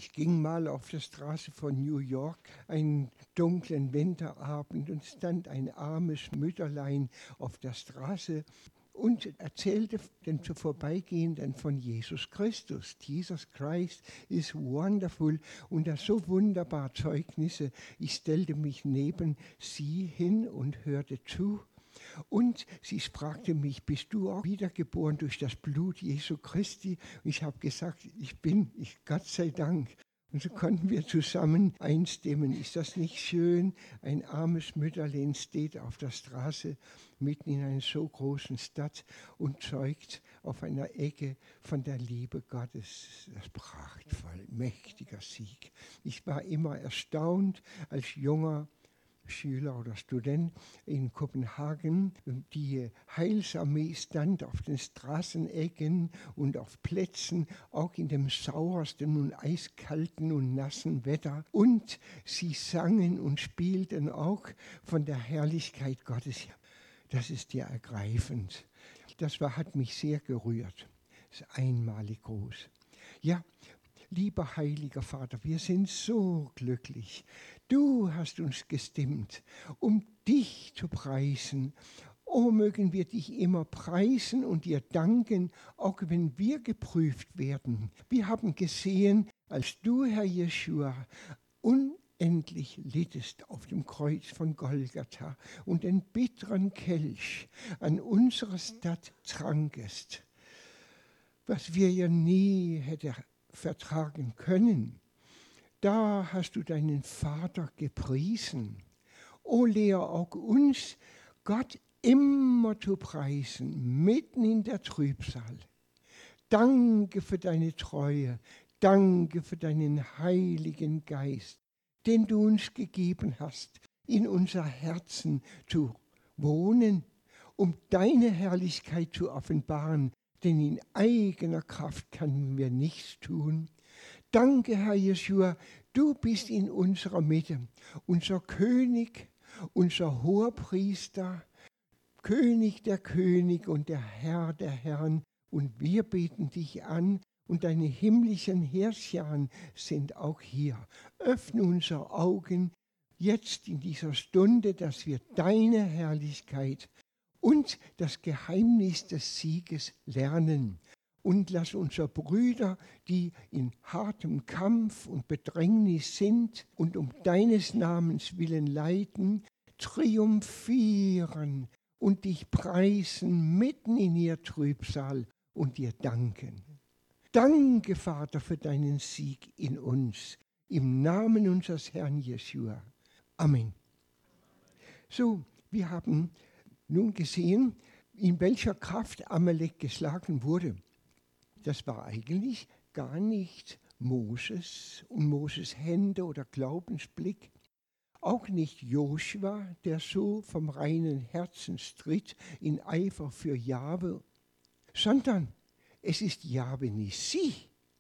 Ich ging mal auf der Straße von New York einen dunklen Winterabend und stand ein armes Mütterlein auf der Straße und erzählte den Vorbeigehenden von Jesus Christus. Jesus Christ is wonderful, und das so wunderbar Zeugnisse. Ich stellte mich neben sie hin und hörte zu. Und sie fragte mich, bist du auch wiedergeboren durch das Blut Jesu Christi? Und ich habe gesagt, Gott sei Dank. Und so konnten wir zusammen einstimmen. Ist das nicht schön? Ein armes Mütterlein steht auf der Straße mitten in einer so großen Stadt und zeugt auf einer Ecke von der Liebe Gottes. Das ist prachtvoll, mächtiger Sieg. Ich war immer erstaunt als junger Schüler oder Student in Kopenhagen. Die Heilsarmee stand auf den Straßenecken und auf Plätzen, auch in dem sauersten und eiskalten und nassen Wetter. Und sie sangen und spielten auch von der Herrlichkeit Gottes. Das ist ja ergreifend. Hat mich sehr gerührt. Das ist einmalig groß. Ja, lieber heiliger Vater, wir sind so glücklich. Du hast uns gestimmt, um dich zu preisen. Oh, mögen wir dich immer preisen und dir danken, auch wenn wir geprüft werden. Wir haben gesehen, als du, Herr Jeschua, unendlich littest auf dem Kreuz von Golgatha und den bitteren Kelch an unserer Stadt trankest, was wir ja nie hätten vertragen können. Da hast du deinen Vater gepriesen. O lehre auch uns, Gott immer zu preisen, mitten in der Trübsal. Danke für deine Treue, danke für deinen Heiligen Geist, den du uns gegeben hast, in unser Herzen zu wohnen, um deine Herrlichkeit zu offenbaren, denn in eigener Kraft können wir nichts tun. Danke, Herr Jeschua, du bist in unserer Mitte, unser König, unser Hoherpriester, König der Könige und der Herr der Herren. Und wir beten dich an, und deine himmlischen Herrscher sind auch hier. Öffne unsere Augen jetzt in dieser Stunde, dass wir deine Herrlichkeit und das Geheimnis des Sieges lernen. Und lass unsere Brüder, die in hartem Kampf und Bedrängnis sind und um deines Namens willen leiden, triumphieren und dich preisen mitten in ihr Trübsal und dir danken. Danke, Vater, für deinen Sieg in uns, im Namen unseres Herrn Jeschua. Amen. So, wir haben nun gesehen, in welcher Kraft Amalek geschlagen wurde. Das war eigentlich gar nicht Moses und Moses Hände oder Glaubensblick, auch nicht Joschua, der so vom reinen Herzen stritt in Eifer für Jahwe, sondern es ist Jahwe Nissi.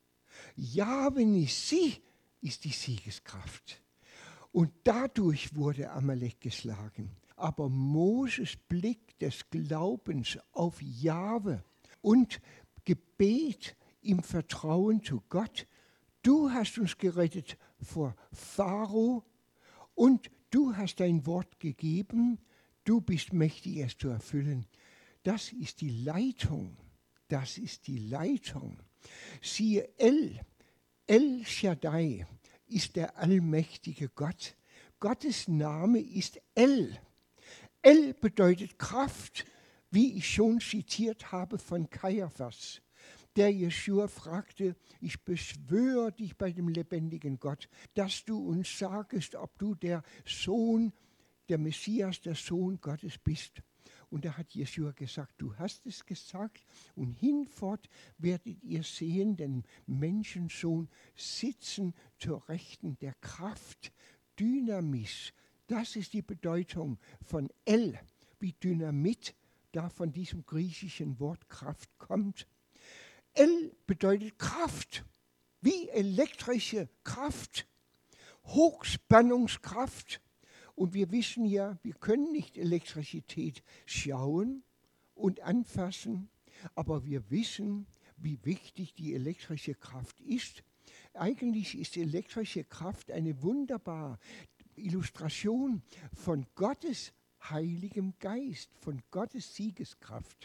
Jahwe Nissi ist die Siegeskraft. Und dadurch wurde Amalek geschlagen. Aber Moses Blick des Glaubens auf Jahwe und Gebet im Vertrauen zu Gott. Du hast uns gerettet vor Pharao und du hast dein Wort gegeben. Du bist mächtig, es zu erfüllen. Das ist die Leitung. Das ist die Leitung. Siehe, El Shaddai ist der allmächtige Gott. Gottes Name ist El. El bedeutet Kraft, wie ich schon zitiert habe von Kaiaphas, der Jeschua fragte, ich beschwöre dich bei dem lebendigen Gott, dass du uns sagest, ob du der Sohn, der Messias, der Sohn Gottes bist. Und da hat Jeschua gesagt, du hast es gesagt, und hinfort werdet ihr sehen, den Menschensohn sitzen zur Rechten der Kraft, Dynamis. Das ist die Bedeutung von El, wie Dynamit, da von diesem griechischen Wort Kraft kommt. El bedeutet Kraft, wie elektrische Kraft, Hochspannungskraft. Und wir wissen ja, wir können nicht Elektrizität schauen und anfassen, aber wir wissen, wie wichtig die elektrische Kraft ist. eigentlich ist elektrische Kraft eine wunderbare Illustration von Gottes Heiligem Geist, von Gottes Siegeskraft.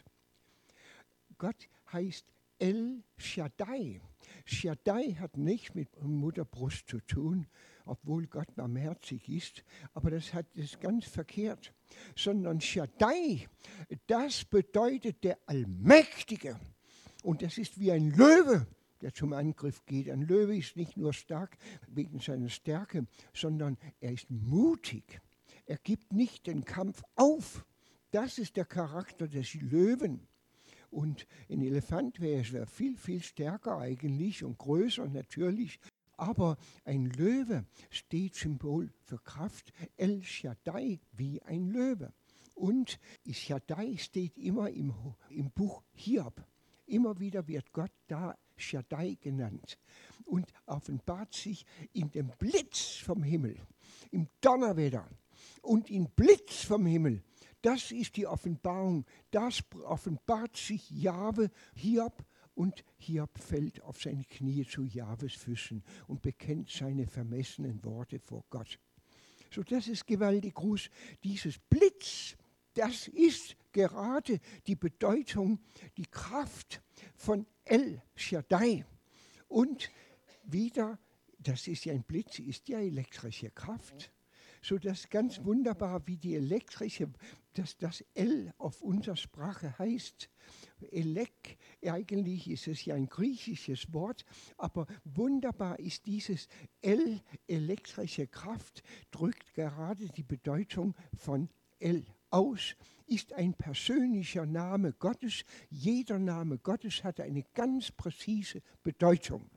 Gott heißt El Shaddai. Shaddai hat nichts mit Mutterbrust zu tun, obwohl Gott barmherzig ist, aber das ist ganz verkehrt. Sondern Shaddai, das bedeutet der Allmächtige. Und das ist wie ein Löwe, der zum Angriff geht. Ein Löwe ist nicht nur stark wegen seiner Stärke, sondern er ist mutig. Er gibt nicht den Kampf auf. Das ist der Charakter des Löwen. Und ein Elefant wäre viel, viel stärker eigentlich und größer natürlich. Aber ein Löwe steht Symbol für Kraft. El Shaddai wie ein Löwe. Und Shaddai steht immer im Buch Hiob. Immer wieder wird Gott da Shaddai genannt und offenbart sich in dem Blitz vom Himmel, im Donnerwetter und im Blitz vom Himmel. Das ist die Offenbarung. Das offenbart sich Jahwe Hiob und Hiob fällt auf seine Knie zu Jahwes Füßen und bekennt seine vermessenen Worte vor Gott. So, das ist gewaltig groß. Dieses Blitz, das ist gerade die Bedeutung, die Kraft von El Shaddai. Und wieder, das ist ja ein Blitz, ist ja elektrische Kraft. So, das ist ganz wunderbar, wie die elektrische, dass das El auf unserer Sprache heißt. Elek, eigentlich ist es ja ein griechisches Wort, aber wunderbar ist dieses El, elektrische Kraft, drückt gerade die Bedeutung von El aus, ist ein persönlicher Name Gottes. Jeder Name Gottes hat eine ganz präzise Bedeutung.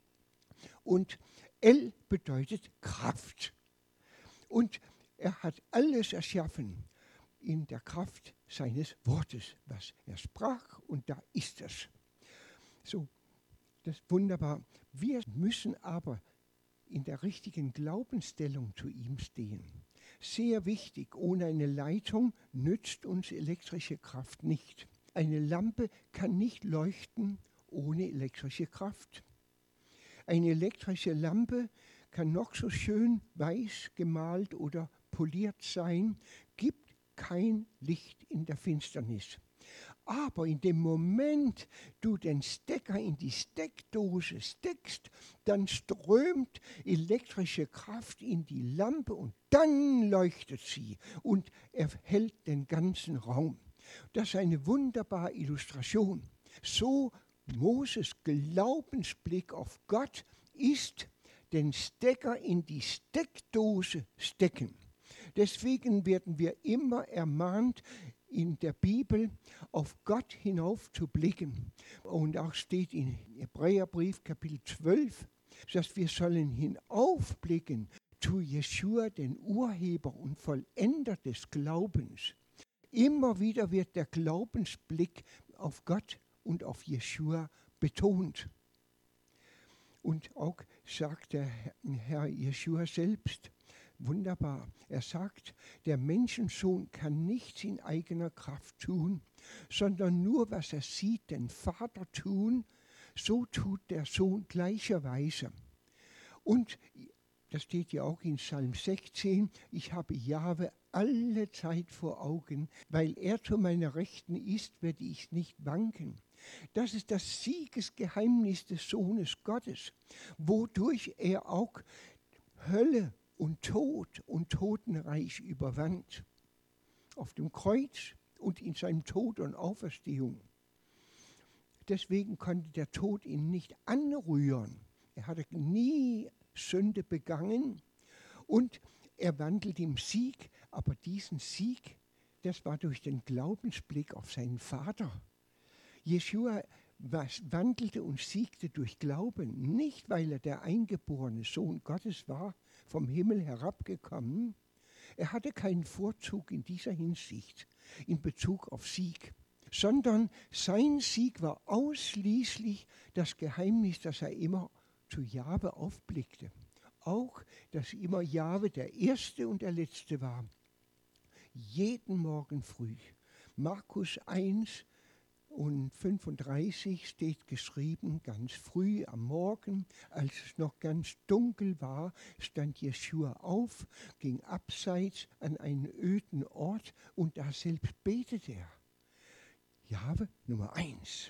Und El bedeutet Kraft. Und er hat alles erschaffen in der Kraft seines Wortes, was er sprach, und da ist es. So, das ist wunderbar. Wir müssen aber in der richtigen Glaubensstellung zu ihm stehen. Sehr wichtig, ohne eine Leitung nützt uns elektrische Kraft nicht. Eine Lampe kann nicht leuchten ohne elektrische Kraft. Eine elektrische Lampe kann noch so schön weiß gemalt oder poliert sein, gibt kein Licht in der Finsternis. Aber in dem Moment, du den Stecker in die Steckdose steckst, dann strömt elektrische Kraft in die Lampe und dann leuchtet sie und erhellt den ganzen Raum. Das ist eine wunderbare Illustration. So Moses Glaubensblick auf Gott ist, den Stecker in die Steckdose stecken. Deswegen werden wir immer ermahnt, in der Bibel auf Gott hinauf zu blicken. Und auch steht in Hebräerbrief Kapitel 12, dass wir sollen hinaufblicken zu Jeschua, den Urheber und Vollender des Glaubens. Immer wieder wird der Glaubensblick auf Gott und auf Jeschua betont. Und auch sagt der Herr Jeschua selbst, wunderbar, er sagt, der Menschensohn kann nichts in eigener Kraft tun, sondern nur, was er sieht, den Vater tun, so tut der Sohn gleicherweise. Und das steht ja auch in Psalm 16, ich habe Jahwe alle Zeit vor Augen, weil er zu meiner Rechten ist, werde ich nicht wanken. Das ist das Siegesgeheimnis des Sohnes Gottes, wodurch er auch Hölle und Tod und Totenreich überwand. Auf dem Kreuz und in seinem Tod und Auferstehung. Deswegen konnte der Tod ihn nicht anrühren. Er hatte nie Sünde begangen und er wandelt im Sieg, aber diesen Sieg, das war durch den Glaubensblick auf seinen Vater. Jeschua wandelte und siegte durch Glauben, nicht weil er der eingeborene Sohn Gottes war, vom Himmel herabgekommen. Er hatte keinen Vorzug in dieser Hinsicht in Bezug auf Sieg, sondern sein Sieg war ausschließlich das Geheimnis, dass er immer zu Jahwe aufblickte. Auch, dass immer Jahwe der Erste und der Letzte war. Jeden Morgen früh. Markus 1, und 35 steht geschrieben, ganz früh am Morgen, als es noch ganz dunkel war, stand Jeschua auf, ging abseits an einen öden Ort und da selbst betete er. Jahwe Nummer 1.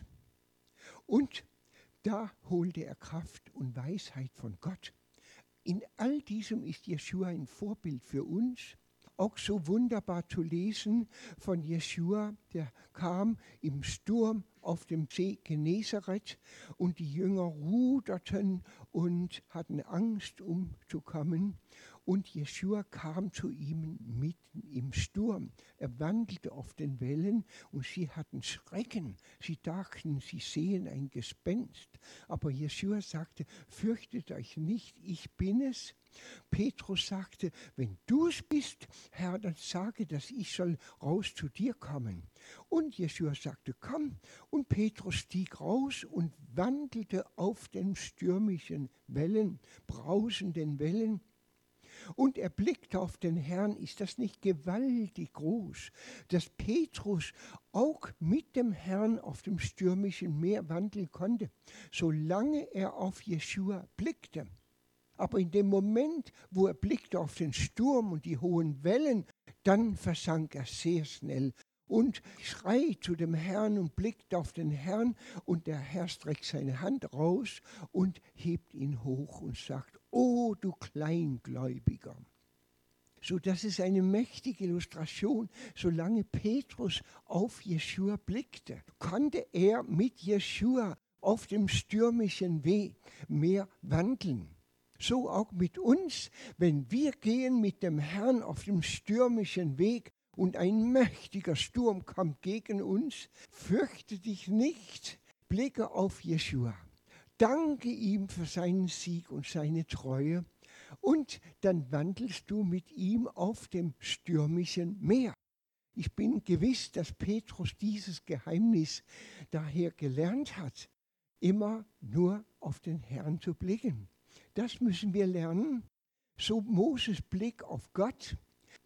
Und da holte er Kraft und Weisheit von Gott. In all diesem ist Jeschua ein Vorbild für uns. Auch so wunderbar zu lesen von Jeschua, der kam im Sturm auf dem See Genezareth und die Jünger ruderten und hatten Angst umzukommen. Und Jeschua kam zu ihnen mitten im Sturm. Er wandelte auf den Wellen und sie hatten Schrecken. Sie dachten, sie sehen ein Gespenst. Aber Jeschua sagte, fürchtet euch nicht, ich bin es. Petrus sagte, wenn du es bist, Herr, dann sage, dass ich soll raus zu dir kommen. Und Jeschua sagte, komm. Und Petrus stieg raus und wandelte auf den stürmischen Wellen, brausenden Wellen. Und er blickte auf den Herrn. Ist das nicht gewaltig groß, dass Petrus auch mit dem Herrn auf dem stürmischen Meer wandeln konnte, solange er auf Jeschua blickte. Aber in dem Moment, wo er blickte auf den Sturm und die hohen Wellen, dann versank er sehr schnell und schreit zu dem Herrn und blickt auf den Herrn und der Herr streckt seine Hand raus und hebt ihn hoch und sagt, oh du Kleingläubiger. So, das ist eine mächtige Illustration. Solange Petrus auf Jeschua blickte, konnte er mit Jeschua auf dem stürmischen Meer wandeln. So auch mit uns, wenn wir gehen mit dem Herrn auf dem stürmischen Weg und ein mächtiger Sturm kommt gegen uns, fürchte dich nicht, blicke auf Jeschua. Danke ihm für seinen Sieg und seine Treue und dann wandelst du mit ihm auf dem stürmischen Meer. Ich bin gewiss, dass Petrus dieses Geheimnis daher gelernt hat, immer nur auf den Herrn zu blicken. Das müssen wir lernen. So Moses Blick auf Gott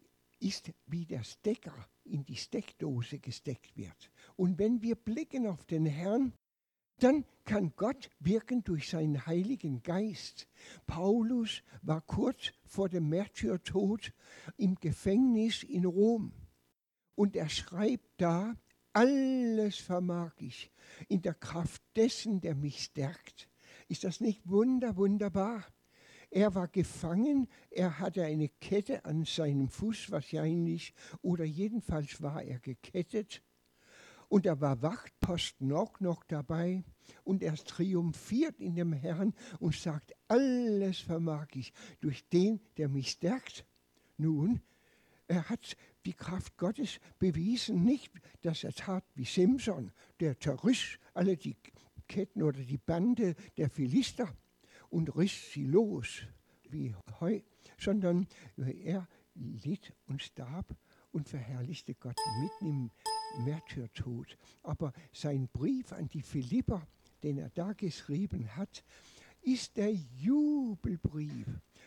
ist wie der Stecker in die Steckdose gesteckt wird. Und wenn wir blicken auf den Herrn, dann kann Gott wirken durch seinen Heiligen Geist. Paulus war kurz vor dem Märtyrertod im Gefängnis in Rom. Und er schreibt da, alles vermag ich in der Kraft dessen, der mich stärkt. Ist das nicht wunderbar? Er war gefangen, er hatte eine Kette an seinem Fuß wahrscheinlich, oder jedenfalls war er gekettet. Und da war Wachtposten auch noch dabei. Und er triumphiert in dem Herrn und sagt, alles vermag ich durch den, der mich stärkt. Nun, er hat die Kraft Gottes bewiesen, nicht, dass er tat wie Simson, der zerriss alle die Ketten oder die Bande der Philister und riss sie los wie Heu, sondern er litt und starb und verherrlichte Gott mitten im Märtyrertod. Aber sein Brief an die Philipper, den er da geschrieben hat, ist der Jubelbrief.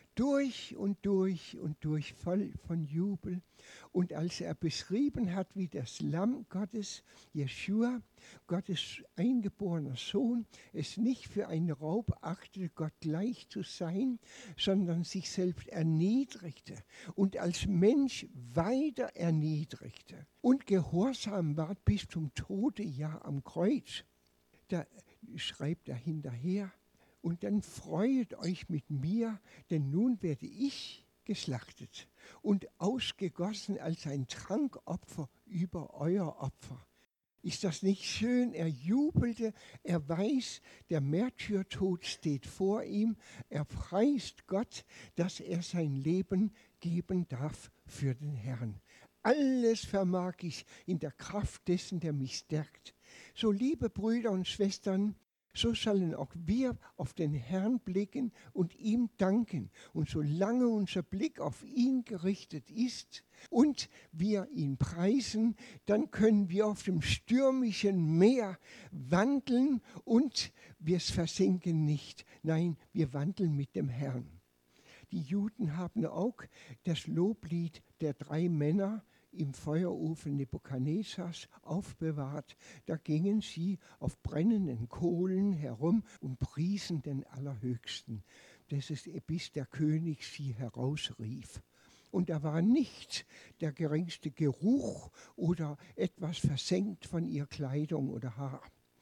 Durch und durch und durch, voll von Jubel. Und als er beschrieben hat, wie das Lamm Gottes, Jeschua, Gottes eingeborener Sohn, es nicht für einen Raub achtete, Gott gleich zu sein, sondern sich selbst erniedrigte und als Mensch weiter erniedrigte und gehorsam war bis zum Tode, ja am Kreuz. Da schreibt er hinterher, und dann freuet euch mit mir, denn nun werde ich geschlachtet und ausgegossen als ein Trankopfer über euer Opfer. Ist das nicht schön? Er jubelte, er weiß, der Märtyrertod steht vor ihm. Er preist Gott, dass er sein Leben geben darf für den Herrn. Alles vermag ich in der Kraft dessen, der mich stärkt. So, liebe Brüder und Schwestern, so sollen auch wir auf den Herrn blicken und ihm danken. Und solange unser Blick auf ihn gerichtet ist und wir ihn preisen, dann können wir auf dem stürmischen Meer wandeln und wir versinken nicht. Nein, wir wandeln mit dem Herrn. Die Juden haben auch das Loblied der 3 Männer im Feuerofen Nebukadnezars aufbewahrt. Da gingen sie auf brennenden Kohlen herum und priesen den Allerhöchsten. Das ist, bis der König sie herausrief. Und da war nicht der geringste Geruch oder etwas versenkt von ihr Kleidung oder Haar.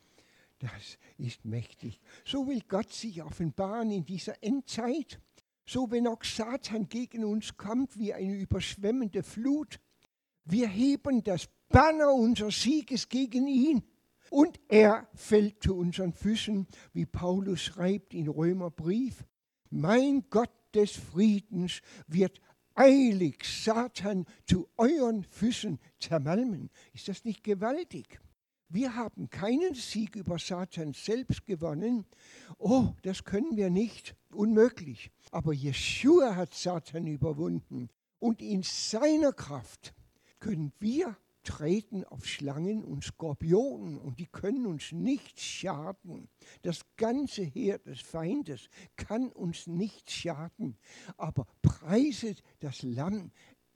Das ist mächtig. So will Gott sich offenbaren in dieser Endzeit. So, wenn auch Satan gegen uns kommt wie eine überschwemmende Flut, wir heben das Banner unseres Sieges gegen ihn und er fällt zu unseren Füßen, wie Paulus schreibt in Römerbrief. Mein Gott des Friedens wird eilig Satan zu euren Füßen zermalmen. Ist das nicht gewaltig? Wir haben keinen Sieg über Satan selbst gewonnen. Oh, das können wir nicht. Unmöglich. Aber Jeschua hat Satan überwunden. Und in seiner Kraft können wir treten auf Schlangen und Skorpionen und die können uns nicht schaden. Das ganze Heer des Feindes kann uns nicht schaden. Aber preiset das Lamm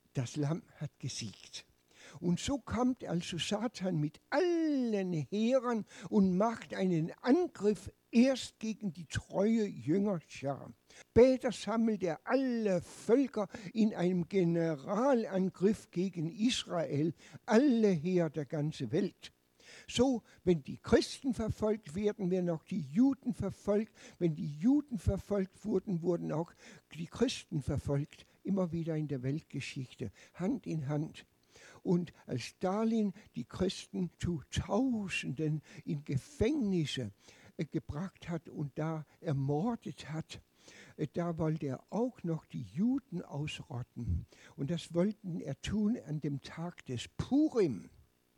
hat gesiegt. Und so kommt also Satan mit allen Heeren und macht einen Angriff erst gegen die treue Jüngerschar. Später sammelt er alle Völker in einem Generalangriff gegen Israel, alle Heer der ganzen Welt. So, wenn die Christen verfolgt werden, werden auch die Juden verfolgt. Wenn die Juden verfolgt wurden, wurden auch die Christen verfolgt. Immer wieder in der Weltgeschichte, Hand in Hand. Und als Stalin die Christen zu Tausenden in Gefängnisse gebracht hat und da ermordet hat, da wollte er auch noch die Juden ausrotten. Und das wollten er tun an dem Tag des Purim.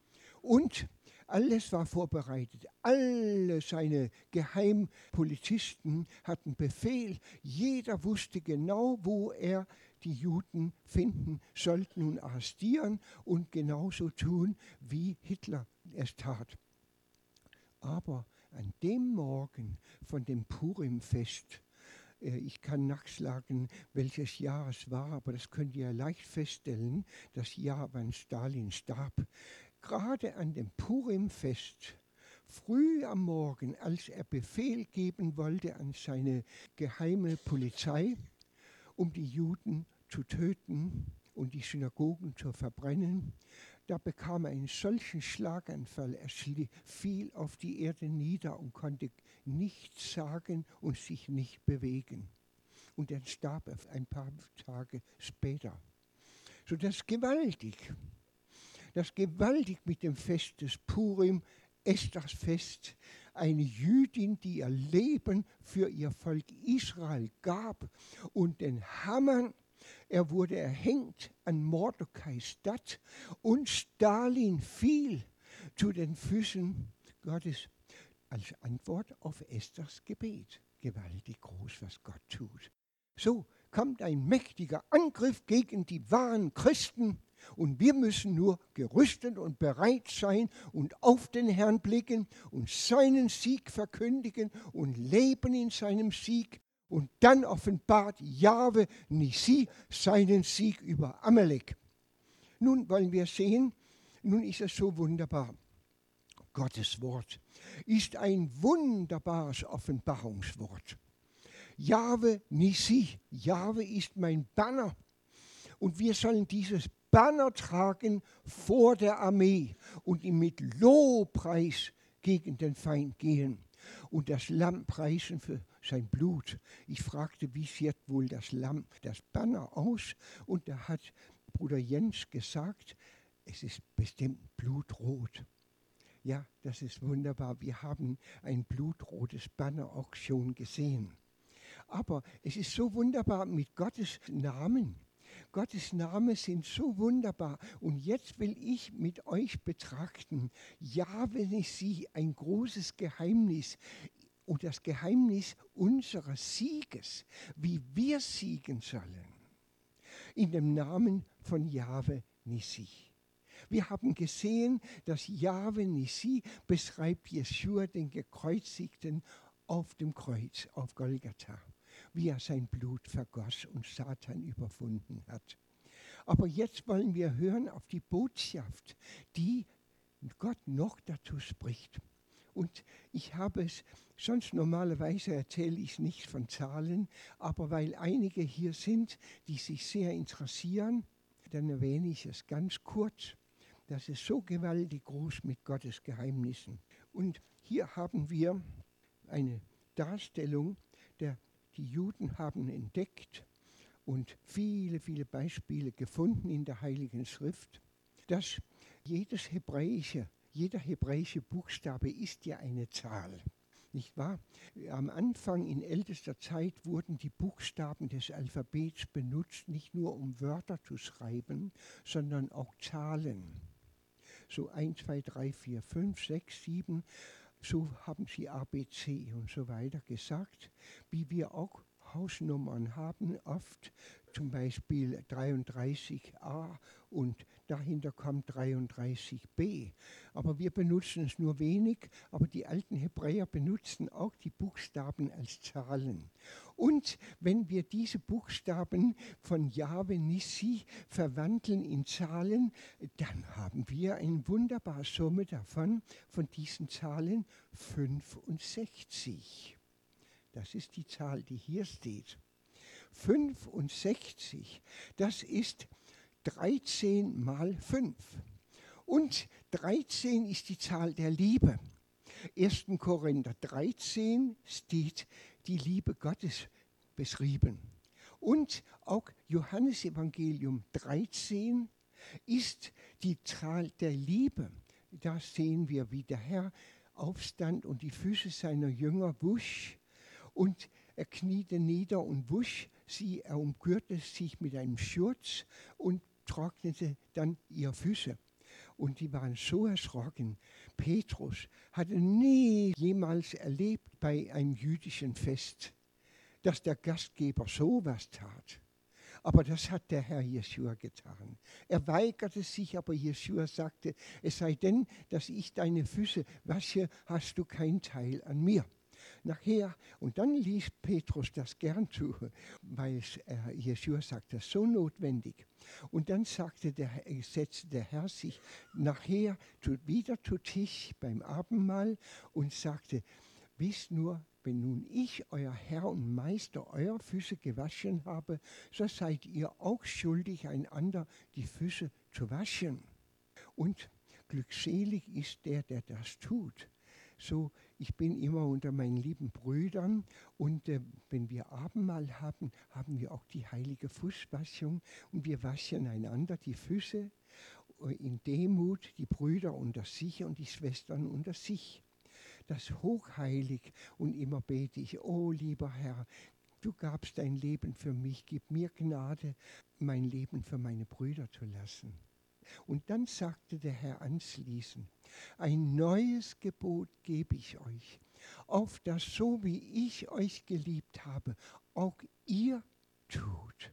Und alles war vorbereitet. Alle seine Geheimpolizisten hatten Befehl. Jeder wusste genau, wo er die Juden finden sollten und arrestieren und genauso tun, wie Hitler es tat. Aber an dem Morgen von dem Purimfest, ich kann nachschlagen, welches Jahr es war, aber das könnt ihr leicht feststellen, das Jahr, wann Stalin starb. Gerade an dem Purimfest, früh am Morgen, als er Befehl geben wollte an seine geheime Polizei, um die Juden zu töten und die Synagogen zu verbrennen, da bekam er einen solchen Schlaganfall, er fiel auf die Erde nieder und konnte nichts sagen und sich nicht bewegen. Und er starb ein paar Tage später. So, das ist gewaltig. Das ist gewaltig mit dem Fest des Purim, Esthers Fest. Eine Jüdin, die ihr Leben für ihr Volk Israel gab und den Haman, er wurde erhängt an Mordokais Stadt und Stalin fiel zu den Füßen Gottes als Antwort auf Esthers Gebet. Gewaltig groß, was Gott tut. So kommt ein mächtiger Angriff gegen die wahren Christen und wir müssen nur gerüstet und bereit sein und auf den Herrn blicken und seinen Sieg verkündigen und leben in seinem Sieg. Und dann offenbart Jahwe Nissi seinen Sieg über Amalek. Nun wollen wir sehen, nun ist es so wunderbar. Gottes Wort ist ein wunderbares Offenbarungswort. Jahwe Nissi, Jahwe ist mein Banner. Und wir sollen dieses Banner tragen vor der Armee und ihm mit Lobpreis gegen den Feind gehen und das Lamm preisen für sein Blut. Ich fragte, wie sieht wohl das Lamm, das Banner aus? Und da hat Bruder Jens gesagt, es ist bestimmt blutrot. Ja, das ist wunderbar. Wir haben ein blutrotes Banner auch schon gesehen. Aber es ist so wunderbar mit Gottes Namen. Gottes Namen sind so wunderbar. Und jetzt will ich mit euch betrachten, Jahwe Nissi, ein großes Geheimnis und das Geheimnis unseres Sieges, wie wir siegen sollen. In dem Namen von Jahwe Nissi. Wir haben gesehen, dass Jahwe Nissi beschreibt Jeschua, den Gekreuzigten, auf dem Kreuz, auf Golgatha, wie er sein Blut vergoss und Satan überwunden hat. Aber jetzt wollen wir hören auf die Botschaft, die Gott noch dazu spricht. Und ich habe es, sonst normalerweise erzähle ich nicht von Zahlen, aber weil einige hier sind, die sich sehr interessieren, dann erwähne ich es ganz kurz. Das ist so gewaltig groß mit Gottes Geheimnissen. Und hier haben wir eine Darstellung, die Juden haben entdeckt und viele, viele Beispiele gefunden in der Heiligen Schrift, dass jeder hebräische Buchstabe ist ja eine Zahl. Nicht wahr? Am Anfang in ältester Zeit wurden die Buchstaben des Alphabets benutzt, nicht nur um Wörter zu schreiben, sondern auch Zahlen. So 1, 2, 3, 4, 5, 6, 7, so haben sie ABC und so weiter gesagt, wie wir auch Hausnummern haben, oft zum Beispiel 33a und dahinter kommt 33b. Aber wir benutzen es nur wenig, aber die alten Hebräer benutzten auch die Buchstaben als Zahlen. Und wenn wir diese Buchstaben von Jahwe Nissi verwandeln in Zahlen, dann haben wir eine wunderbare Summe davon, von diesen Zahlen 65. Das ist die Zahl, die hier steht. 65, das ist 13 mal 5. Und 13 ist die Zahl der Liebe. 1. Korinther 13 steht die Liebe Gottes beschrieben. Und auch Johannesevangelium 13 ist die Zahl der Liebe. Da sehen wir, wie der Herr aufstand und die Füße seiner Jünger wusch. Und er kniete nieder und wusch sie, er umgürtete sich mit einem Schurz und trocknete dann ihre Füße. Und die waren so erschrocken. Petrus hatte nie jemals erlebt bei einem jüdischen Fest, dass der Gastgeber sowas tat. Aber das hat der Herr Jeschua getan. Er weigerte sich, aber Jeschua sagte, es sei denn, dass ich deine Füße wasche, hast du keinen Teil an mir. Nachher, und dann ließ Petrus das gern zu, weil Jeschua sagt, das ist so notwendig. Und dann setzte der Herr sich nachher wieder zu Tisch beim Abendmahl und sagte, wisst nur, wenn nun ich, euer Herr und Meister, eure Füße gewaschen habe, so seid ihr auch schuldig, einander die Füße zu waschen. Und glückselig ist der, der das tut. So, ich bin immer unter meinen lieben Brüdern und wenn wir Abendmahl haben, haben wir auch die heilige Fußwaschung und wir waschen einander die Füße in Demut, die Brüder unter sich und die Schwestern unter sich. Das ist hochheilig und immer bete ich, oh lieber Herr, du gabst dein Leben für mich, gib mir Gnade, mein Leben für meine Brüder zu lassen. Und dann sagte der Herr anschließend, ein neues Gebot gebe ich euch, auf das so wie ich euch geliebt habe, auch ihr tut.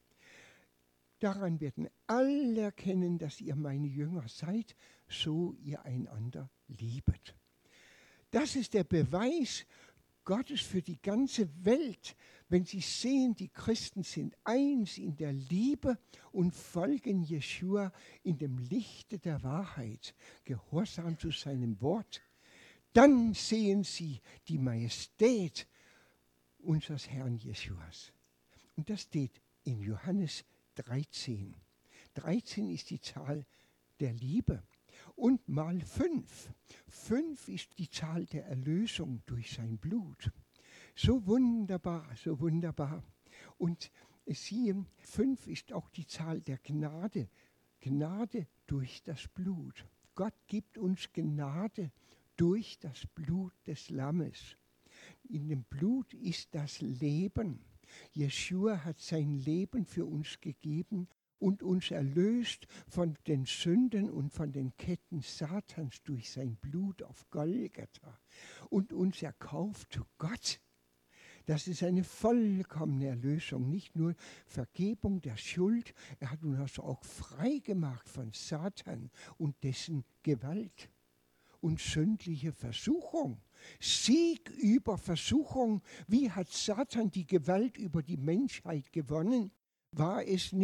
Daran werden alle erkennen, dass ihr meine Jünger seid, so ihr einander liebet. Das ist der Beweis Gottes für die ganze Welt, wenn sie sehen, die Christen sind eins in der Liebe und folgen Jeschua in dem Lichte der Wahrheit, gehorsam zu seinem Wort, dann sehen sie die Majestät unseres Herrn Jeschuas. Und das steht in Johannes 13. 13 ist die Zahl der Liebe. Und mal 5. 5 ist die Zahl der Erlösung durch sein Blut. So wunderbar, so wunderbar. Und siehe, 5 ist auch die Zahl der Gnade. Gnade durch das Blut. Gott gibt uns Gnade durch das Blut des Lammes. In dem Blut ist das Leben. Jeschua hat sein Leben für uns gegeben und uns erlöst von den Sünden und von den Ketten Satans durch sein Blut auf Golgatha und uns erkauft zu Gott. Das ist eine vollkommene Erlösung, nicht nur Vergebung der Schuld, er hat uns auch frei gemacht von Satan und dessen Gewalt und sündliche Versuchung. Sieg über Versuchung. Wie hat Satan die Gewalt über die Menschheit gewonnen? War es nicht,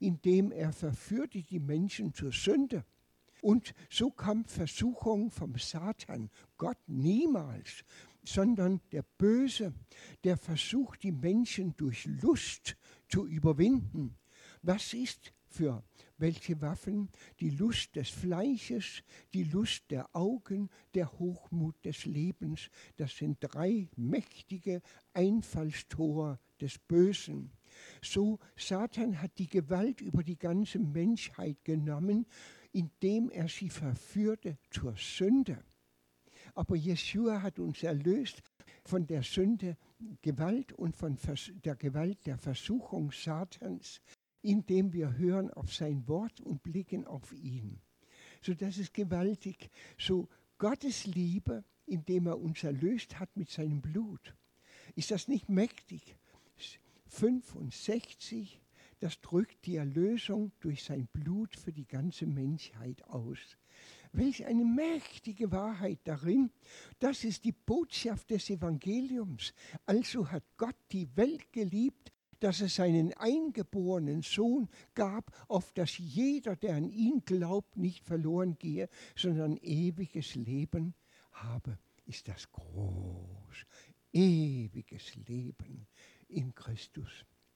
indem er verführte die Menschen zur Sünde. Und so kam Versuchung vom Satan, Gott niemals, sondern der Böse, der versucht, die Menschen durch Lust zu überwinden. Was ist für welche Waffen? Die Lust des Fleisches, die Lust der Augen, der Hochmut des Lebens. Das sind 3 mächtige Einfallstore des Bösen. So, Satan hat die Gewalt über die ganze Menschheit genommen, indem er sie verführte zur Sünde. Aber Jeschua hat uns erlöst von der Sünde, Gewalt und von der Gewalt der Versuchung Satans, indem wir hören auf sein Wort und blicken auf ihn. So, das ist gewaltig. So, Gottes Liebe, indem er uns erlöst hat mit seinem Blut. Ist das nicht mächtig? 65, das drückt die Erlösung durch sein Blut für die ganze Menschheit aus. Welch eine mächtige Wahrheit darin. Das ist die Botschaft des Evangeliums. Also hat Gott die Welt geliebt, dass er seinen eingeborenen Sohn gab, auf dass jeder, der an ihn glaubt, nicht verloren gehe, sondern ewiges Leben habe. Ist das groß. Ewiges Leben in Christus.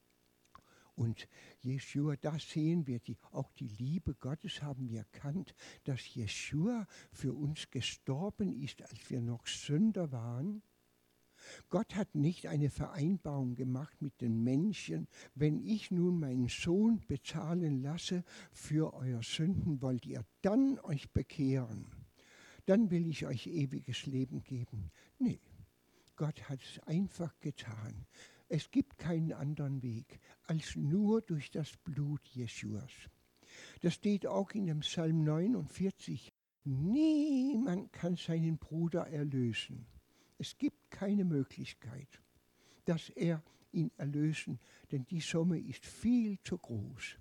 Und Jeschua, da sehen wir auch die Liebe Gottes, haben wir erkannt, dass Jeschua für uns gestorben ist, als wir noch Sünder waren. Gott hat nicht eine Vereinbarung gemacht mit den Menschen. Wenn ich nun meinen Sohn bezahlen lasse für eure Sünden, wollt ihr dann euch bekehren? Dann will ich euch ewiges Leben geben. Nee, Gott hat es einfach getan. Es gibt keinen anderen Weg als nur durch das Blut Jeschuas. Das steht auch in dem Psalm 49. Niemand kann seinen Bruder erlösen. Es gibt keine Möglichkeit, dass er ihn erlösen, denn die Summe ist viel zu groß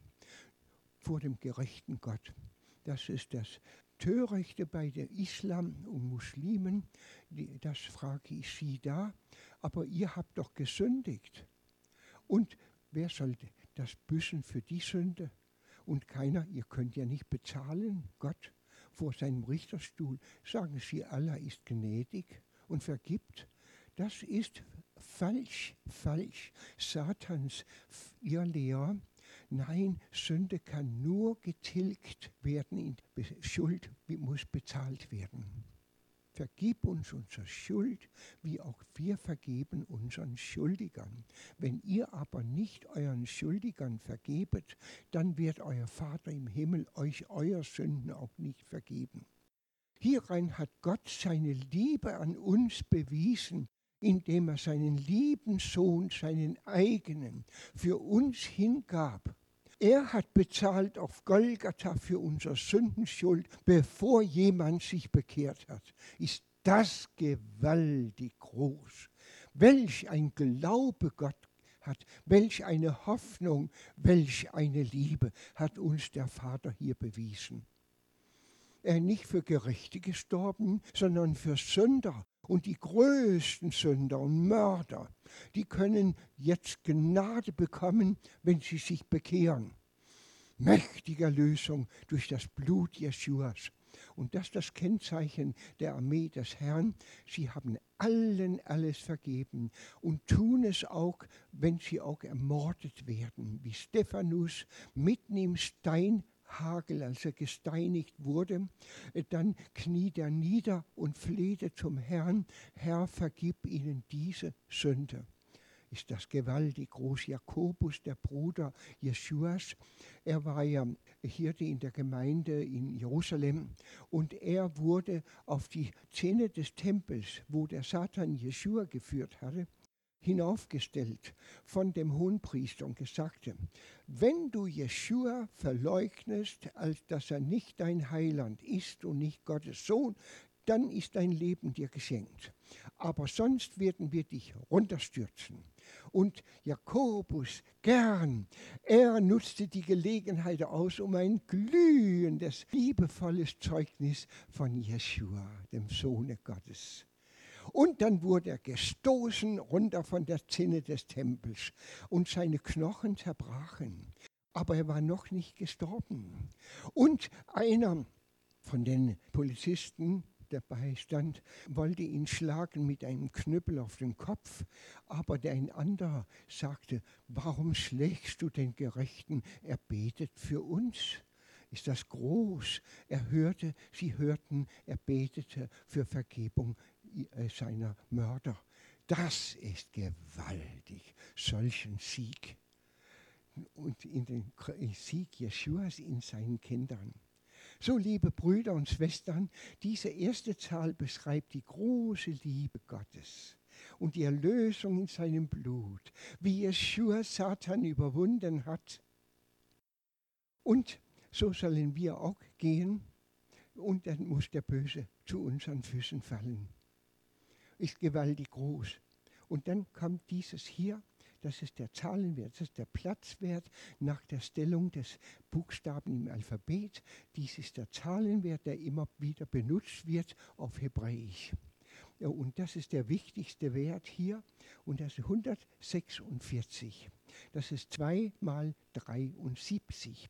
vor dem gerechten Gott. Das ist das Törichte bei der Islam und Muslimen, das frage ich Sie da, aber ihr habt doch gesündigt. Und wer soll das büßen für die Sünde? Und keiner, ihr könnt ja nicht bezahlen, Gott, vor seinem Richterstuhl. Sagen Sie, Allah ist gnädig und vergibt. Das ist falsch, falsch. Satans Irrlehre. Nein, Sünde kann nur getilgt werden, Schuld muss bezahlt werden. Vergib uns unsere Schuld, wie auch wir vergeben unseren Schuldigern. Wenn ihr aber nicht euren Schuldigern vergebet, dann wird euer Vater im Himmel euch euer Sünden auch nicht vergeben. Hierein hat Gott seine Liebe an uns bewiesen, indem er seinen lieben Sohn, seinen eigenen, für uns hingab. Er hat bezahlt auf Golgatha für unsere Sündenschuld, bevor jemand sich bekehrt hat. Ist das gewaltig groß. Welch ein Glaube Gott hat, welch eine Hoffnung, welch eine Liebe hat uns der Vater hier bewiesen. Er ist nicht für Gerechte gestorben, sondern für Sünder. Und die größten Sünder und Mörder, die können jetzt Gnade bekommen, wenn sie sich bekehren. Mächtige Erlösung durch das Blut Jeschuas. Und das ist das Kennzeichen der Armee des Herrn. Sie haben allen alles vergeben und tun es auch, wenn sie auch ermordet werden, wie Stephanus mitten im Steinhagel, als er gesteinigt wurde, dann kniet er nieder und flehte zum Herrn, Herr, vergib ihnen diese Sünde. Ist das gewaltig groß. Jakobus, der Bruder Jeschuas, er war ja Hirte in der Gemeinde in Jerusalem und er wurde auf die Zinne des Tempels, wo der Satan Jeschua geführt hatte, hinaufgestellt von dem Hohenpriester und gesagt, wenn du Jeschua verleugnest, als dass er nicht dein Heiland ist und nicht Gottes Sohn, dann ist dein Leben dir geschenkt. Aber sonst werden wir dich runterstürzen. Und Jakobus gern, er nutzte die Gelegenheit aus, um ein glühendes, liebevolles Zeugnis von Jeschua, dem Sohne Gottes. Und dann wurde er gestoßen runter von der Zinne des Tempels und seine Knochen zerbrachen. aber er war noch nicht gestorben. Und einer von den Polizisten dabei stand, wollte ihn schlagen mit einem Knüppel auf den Kopf, aber ein anderer sagte, warum schlägst du den Gerechten? Er betet für uns. Ist das groß? Sie hörten, er betete für Vergebung seiner Mörder. Das ist gewaltig, solchen Sieg. Und in den Sieg Jeschuas in seinen Kindern. So, liebe Brüder und Schwestern, diese erste Zahl beschreibt die große Liebe Gottes und die Erlösung in seinem Blut, wie Jeschua Satan überwunden hat. Und so sollen wir auch gehen und dann muss der Böse zu unseren Füßen fallen. Ist gewaltig groß. Und dann kommt dieses hier, das ist der Zahlenwert, das ist der Platzwert nach der Stellung des Buchstaben im Alphabet. Dies ist der Zahlenwert, der immer wieder benutzt wird auf Hebräisch. Ja, und das ist der wichtigste Wert hier und das ist 146. Das ist 2 mal 73.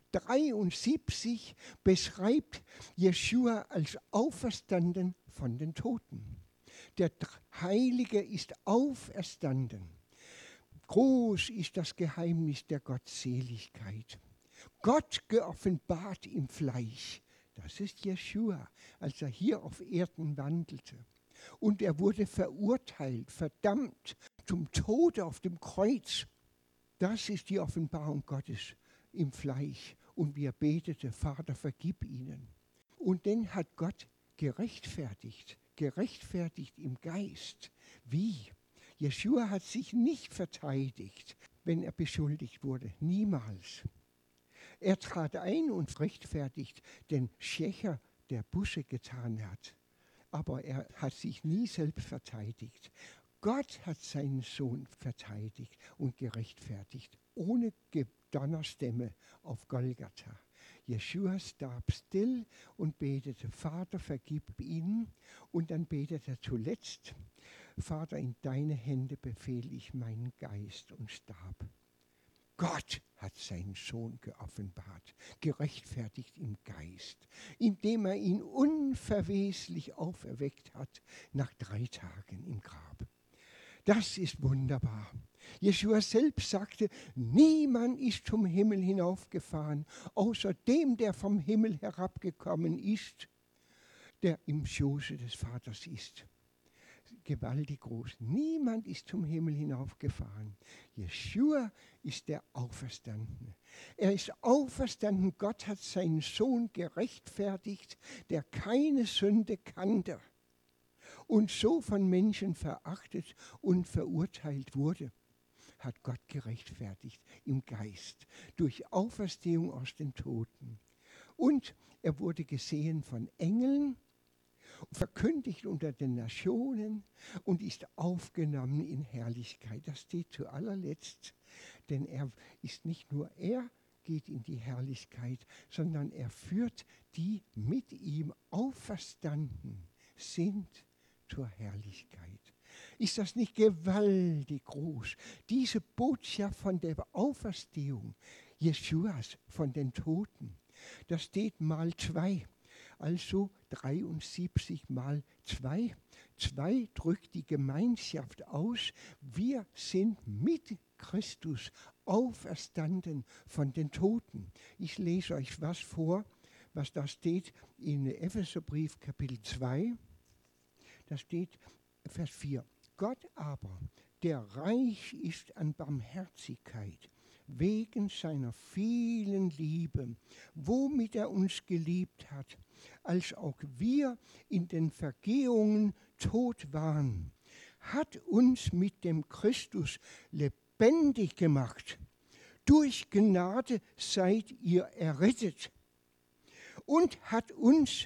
73 beschreibt Jeschua als auferstanden von den Toten. Der Heilige ist auferstanden. Groß ist das Geheimnis der Gottseligkeit. Gott geoffenbart im Fleisch. Das ist Jeschua, als er hier auf Erden wandelte. Und er wurde verurteilt, verdammt zum Tode auf dem Kreuz. Das ist die Offenbarung Gottes im Fleisch. Und wie er betete, Vater, vergib ihnen. Und dann hat Gott gerechtfertigt im Geist. Wie? Jeschua hat sich nicht verteidigt, wenn er beschuldigt wurde. Niemals. Er trat ein und rechtfertigt den Schächer, der Buße getan hat. Aber er hat sich nie selbst verteidigt. Gott hat seinen Sohn verteidigt und gerechtfertigt, ohne Donnerstämme auf Golgatha. Jeschua starb still und betete, Vater, vergib ihnen. Und dann betete er zuletzt, Vater, in deine Hände befehle ich meinen Geist, und starb. Gott hat seinen Sohn geoffenbart, gerechtfertigt im Geist, indem er ihn unverweslich auferweckt hat nach 3 Tagen im Grab. Das ist wunderbar. Jeschua selbst sagte, niemand ist zum Himmel hinaufgefahren, außer dem, der vom Himmel herabgekommen ist, der im Schoße des Vaters ist. Gewaltig groß. Niemand ist zum Himmel hinaufgefahren. Jeschua ist der Auferstandene. Er ist auferstanden. Gott hat seinen Sohn gerechtfertigt, der keine Sünde kannte und so von Menschen verachtet und verurteilt wurde, hat Gott gerechtfertigt im Geist durch Auferstehung aus den Toten. Und er wurde gesehen von Engeln, verkündigt unter den Nationen und ist aufgenommen in Herrlichkeit. Das steht zu allerletzt, denn er ist nicht nur er geht in die Herrlichkeit, sondern er führt die mit ihm auferstanden sind zur Herrlichkeit. Ist das nicht gewaltig groß? Diese Botschaft von der Auferstehung Jeschuas von den Toten, das steht mal 2. Also 73 mal 2. 2 drückt die Gemeinschaft aus. Wir sind mit Christus auferstanden von den Toten. Ich lese euch was vor, was da steht in Epheserbrief Kapitel 2. Da steht Vers 4. Gott aber, der reich ist an Barmherzigkeit, wegen seiner vielen Liebe, womit er uns geliebt hat, als auch wir in den Vergehungen tot waren, hat uns mit dem Christus lebendig gemacht. Durch Gnade seid ihr errettet und hat uns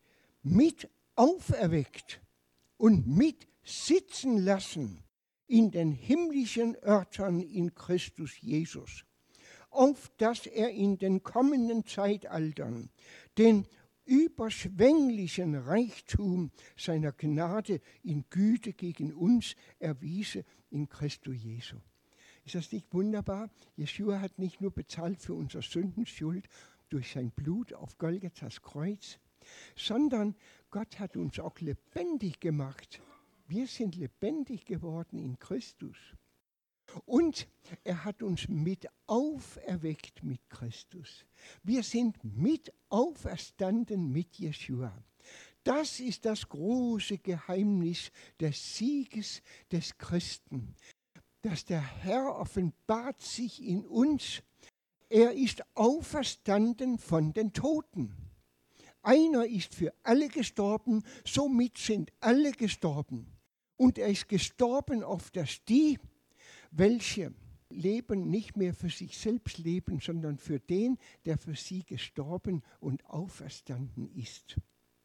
mit auferweckt und mit sitzen lassen in den himmlischen Örtern in Christus Jesus, auf dass er in den kommenden Zeitaltern den überschwänglichen Reichtum seiner Gnade in Güte gegen uns erwiese in Christus Jesu. Ist das nicht wunderbar? Jeschua hat nicht nur bezahlt für unsere Sündenschuld durch sein Blut auf Golgathas Kreuz, sondern Gott hat uns auch lebendig gemacht. Wir sind lebendig geworden in Christus. Und er hat uns mit auferweckt mit Christus. Wir sind mit auferstanden mit Jeschua. Das ist das große Geheimnis des Sieges des Christen, dass der Herr offenbart sich in uns. Er ist auferstanden von den Toten. Einer ist für alle gestorben, somit sind alle gestorben. Und er ist gestorben auf dass die, welche leben, nicht mehr für sich selbst leben, sondern für den, der für sie gestorben und auferstanden ist.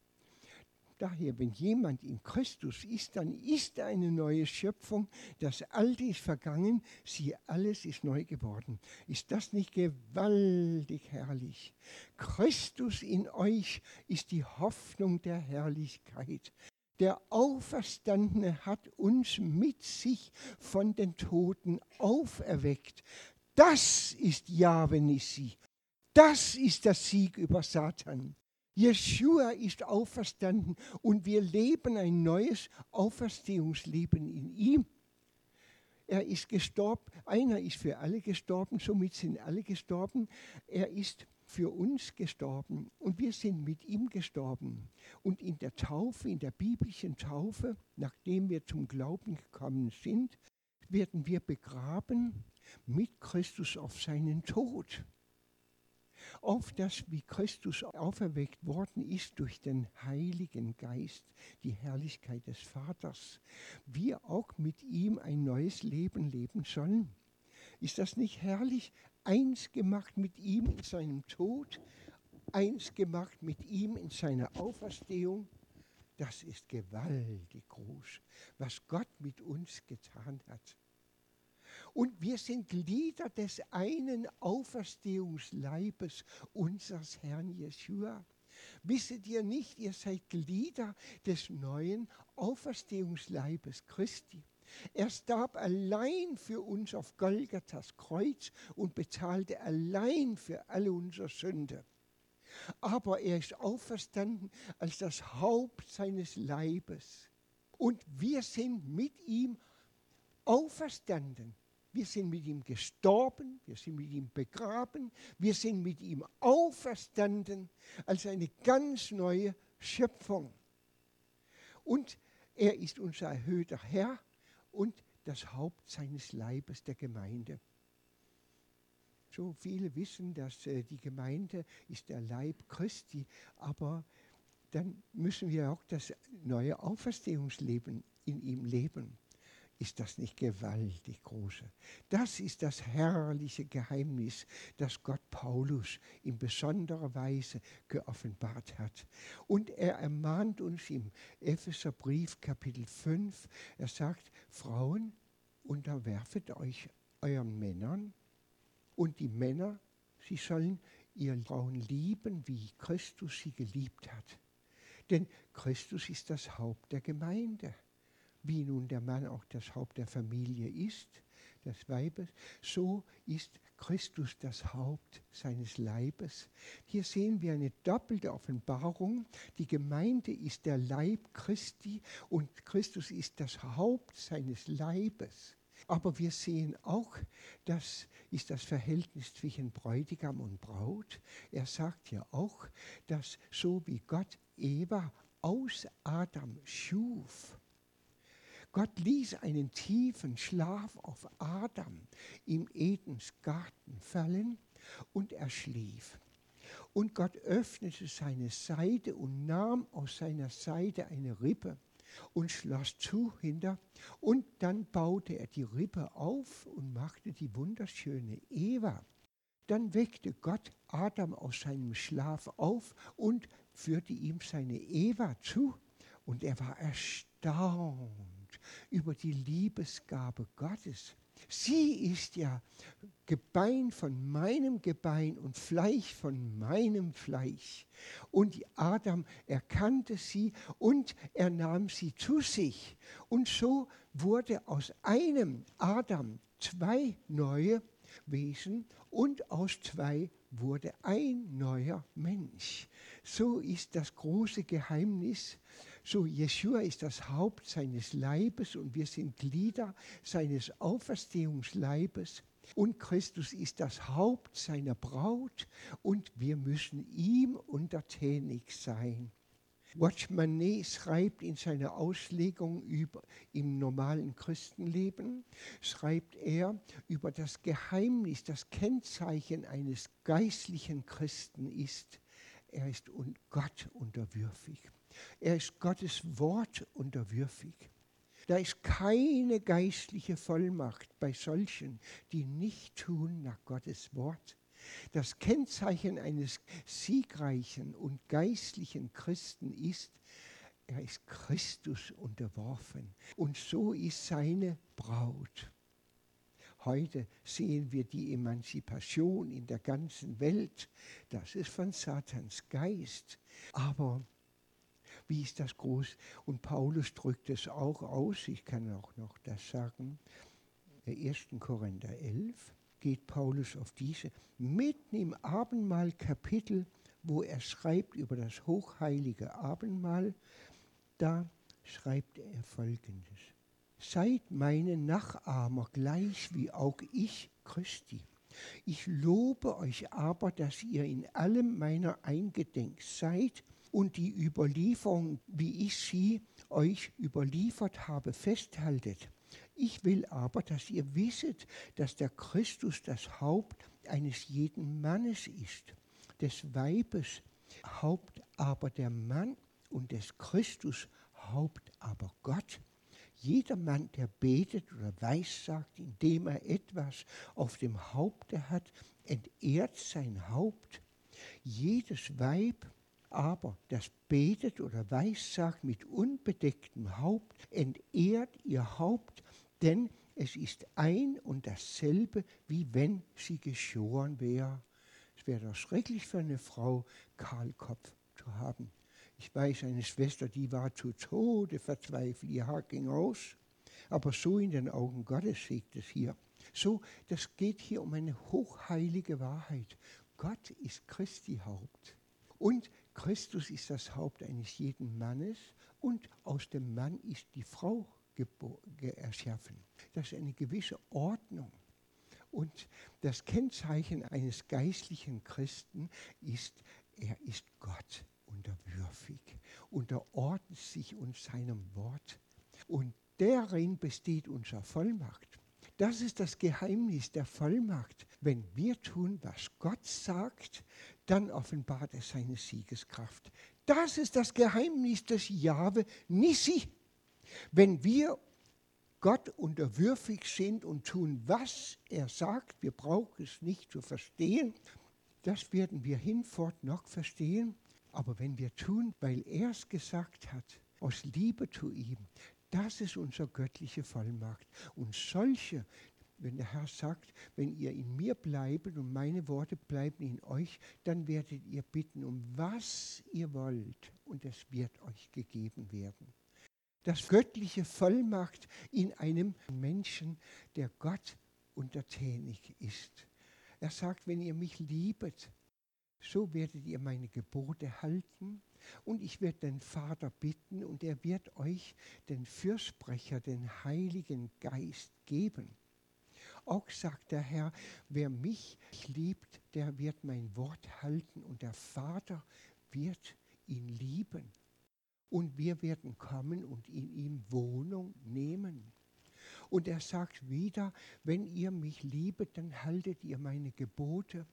Daher, wenn jemand in Christus ist, dann ist er eine neue Schöpfung. Das Alte ist vergangen, siehe, alles ist neu geworden. Ist das nicht gewaltig herrlich? Christus in euch ist die Hoffnung der Herrlichkeit. Der Auferstandene hat uns mit sich von den Toten auferweckt. Das ist Jahwe Nissi. Das ist der Sieg über Satan. Jeschua ist auferstanden und wir leben ein neues Auferstehungsleben in ihm. Er ist gestorben, einer ist für alle gestorben, somit sind alle gestorben. Er ist für uns gestorben und wir sind mit ihm gestorben. Und in der Taufe, in der biblischen Taufe, nachdem wir zum Glauben gekommen sind, werden wir begraben mit Christus auf seinen Tod. Auf das, wie Christus auferweckt worden ist durch den Heiligen Geist, die Herrlichkeit des Vaters, wir auch mit ihm ein neues Leben leben sollen. Ist das nicht herrlich? Eins gemacht mit ihm in seinem Tod, eins gemacht mit ihm in seiner Auferstehung. Das ist gewaltig groß, was Gott mit uns getan hat. Und wir sind Glieder des einen Auferstehungsleibes unseres Herrn Jeschua. Wisset ihr nicht, ihr seid Glieder des neuen Auferstehungsleibes Christi. Er starb allein für uns auf Golgathas Kreuz und bezahlte allein für alle unsere Sünde. Aber er ist auferstanden als das Haupt seines Leibes. Und wir sind mit ihm auferstanden. Wir sind mit ihm gestorben, wir sind mit ihm begraben, wir sind mit ihm auferstanden als eine ganz neue Schöpfung. Und er ist unser erhöhter Herr und das Haupt seines Leibes, der Gemeinde. So viele wissen, dass die Gemeinde ist der Leib Christi, aber dann müssen wir auch das neue Auferstehungsleben in ihm leben. Ist das nicht gewaltig große? Das ist das herrliche Geheimnis, das Gott Paulus in besonderer Weise geoffenbart hat. Und er ermahnt uns im Epheserbrief Kapitel 5, er sagt, Frauen, unterwerfet euch euren Männern und die Männer, sie sollen ihre Frauen lieben, wie Christus sie geliebt hat. Denn Christus ist das Haupt der Gemeinde. Wie nun der Mann auch das Haupt der Familie ist, des Weibes, so ist Christus das Haupt seines Leibes. Hier sehen wir eine doppelte Offenbarung. Die Gemeinde ist der Leib Christi und Christus ist das Haupt seines Leibes. Aber wir sehen auch, das ist das Verhältnis zwischen Bräutigam und Braut. Er sagt ja auch, dass so wie Gott Eva aus Adam schuf, Gott ließ einen tiefen Schlaf auf Adam im Edensgarten fallen und er schlief. Und Gott öffnete seine Seite und nahm aus seiner Seite eine Rippe und schloss zu hinter. Und dann baute er die Rippe auf und machte die wunderschöne Eva. Dann weckte Gott Adam aus seinem Schlaf auf und führte ihm seine Eva zu. Und er war erstaunt über die Liebesgabe Gottes. Sie ist ja Gebein von meinem Gebein und Fleisch von meinem Fleisch. Und Adam erkannte sie und er nahm sie zu sich. Und so wurde aus einem Adam 2 neue Wesen und aus 2 wurde ein neuer Mensch. So ist das große Geheimnis. So, Jeschua ist das Haupt seines Leibes und wir sind Glieder seines Auferstehungsleibes. Und Christus ist das Haupt seiner Braut und wir müssen ihm untertänig sein. Watchman Nee schreibt in seiner Auslegung im normalen Christenleben, schreibt er über das Geheimnis, das Kennzeichen eines geistlichen Christen ist, er ist Gott unterwürfig. Er ist Gottes Wort unterwürfig. Da ist keine geistliche Vollmacht bei solchen, die nicht tun nach Gottes Wort. Das Kennzeichen eines siegreichen und geistlichen Christen ist, er ist Christus unterworfen. Und so ist seine Braut. Heute sehen wir die Emanzipation in der ganzen Welt. Das ist von Satans Geist. Aber wie ist das groß? Und Paulus drückt es auch aus. Ich kann auch noch das sagen. 1. Korinther 11 geht Paulus auf diese, mitten im Abendmahl-Kapitel, wo er schreibt über das hochheilige Abendmahl, da schreibt er Folgendes. Seid meine Nachahmer gleich wie auch ich Christi. Ich lobe euch aber, dass ihr in allem meiner eingedenk seid und die Überlieferung, wie ich sie euch überliefert habe, festhaltet. Ich will aber, dass ihr wisset, dass der Christus das Haupt eines jeden Mannes ist, des Weibes Haupt aber der Mann und des Christus Haupt aber Gott. Jeder Mann, der betet oder weissagt, indem er etwas auf dem Haupte hat, entehrt sein Haupt. Jedes Weib aber, das betet oder weissagt mit unbedecktem Haupt, entehrt ihr Haupt, denn es ist ein und dasselbe, wie wenn sie geschoren wäre. Es wäre doch schrecklich für eine Frau, Kahlkopf zu haben. Ich weiß, eine Schwester, die war zu Tode verzweifelt, ihr Haar ging aus. Aber so in den Augen Gottes sieht es hier. So, das geht hier um eine hochheilige Wahrheit. Gott ist Christi Haupt. Und Christus ist das Haupt eines jeden Mannes und aus dem Mann ist die Frau erschaffen. Das ist eine gewisse Ordnung. Und das Kennzeichen eines geistlichen Christen ist, er ist Gott unterwürfig, unterordnet sich uns seinem Wort. Und darin besteht unsere Vollmacht. Das ist das Geheimnis der Vollmacht. Wenn wir tun, was Gott sagt, dann offenbart er seine Siegeskraft. Das ist das Geheimnis des Jahwe Nissi. Wenn wir Gott unterwürfig sind und tun, was er sagt, wir brauchen es nicht zu verstehen, das werden wir hinfort noch verstehen. Aber wenn wir tun, weil er es gesagt hat, aus Liebe zu ihm, das ist unsere göttliche Vollmacht. Und solche, wenn der Herr sagt, wenn ihr in mir bleibt und meine Worte bleiben in euch, dann werdet ihr bitten, um was ihr wollt, und es wird euch gegeben werden. Das göttliche Vollmacht in einem Menschen, der Gott untertänig ist. Er sagt, wenn ihr mich liebet, so werdet ihr meine Gebote halten und ich werde den Vater bitten und er wird euch den Fürsprecher, den Heiligen Geist geben. Auch sagt der Herr, wer mich liebt, der wird mein Wort halten und der Vater wird ihn lieben. Und wir werden kommen und in ihm Wohnung nehmen. Und er sagt wieder, wenn ihr mich liebet, dann haltet ihr meine Gebote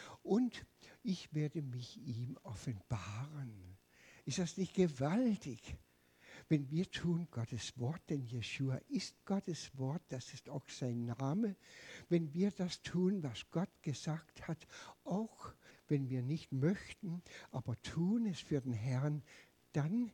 und ich werde mich ihm offenbaren. Ist das nicht gewaltig? Wenn wir tun Gottes Wort, denn Jeschua ist Gottes Wort, das ist auch sein Name. Wenn wir das tun, was Gott gesagt hat, auch wenn wir nicht möchten, aber tun es für den Herrn, dann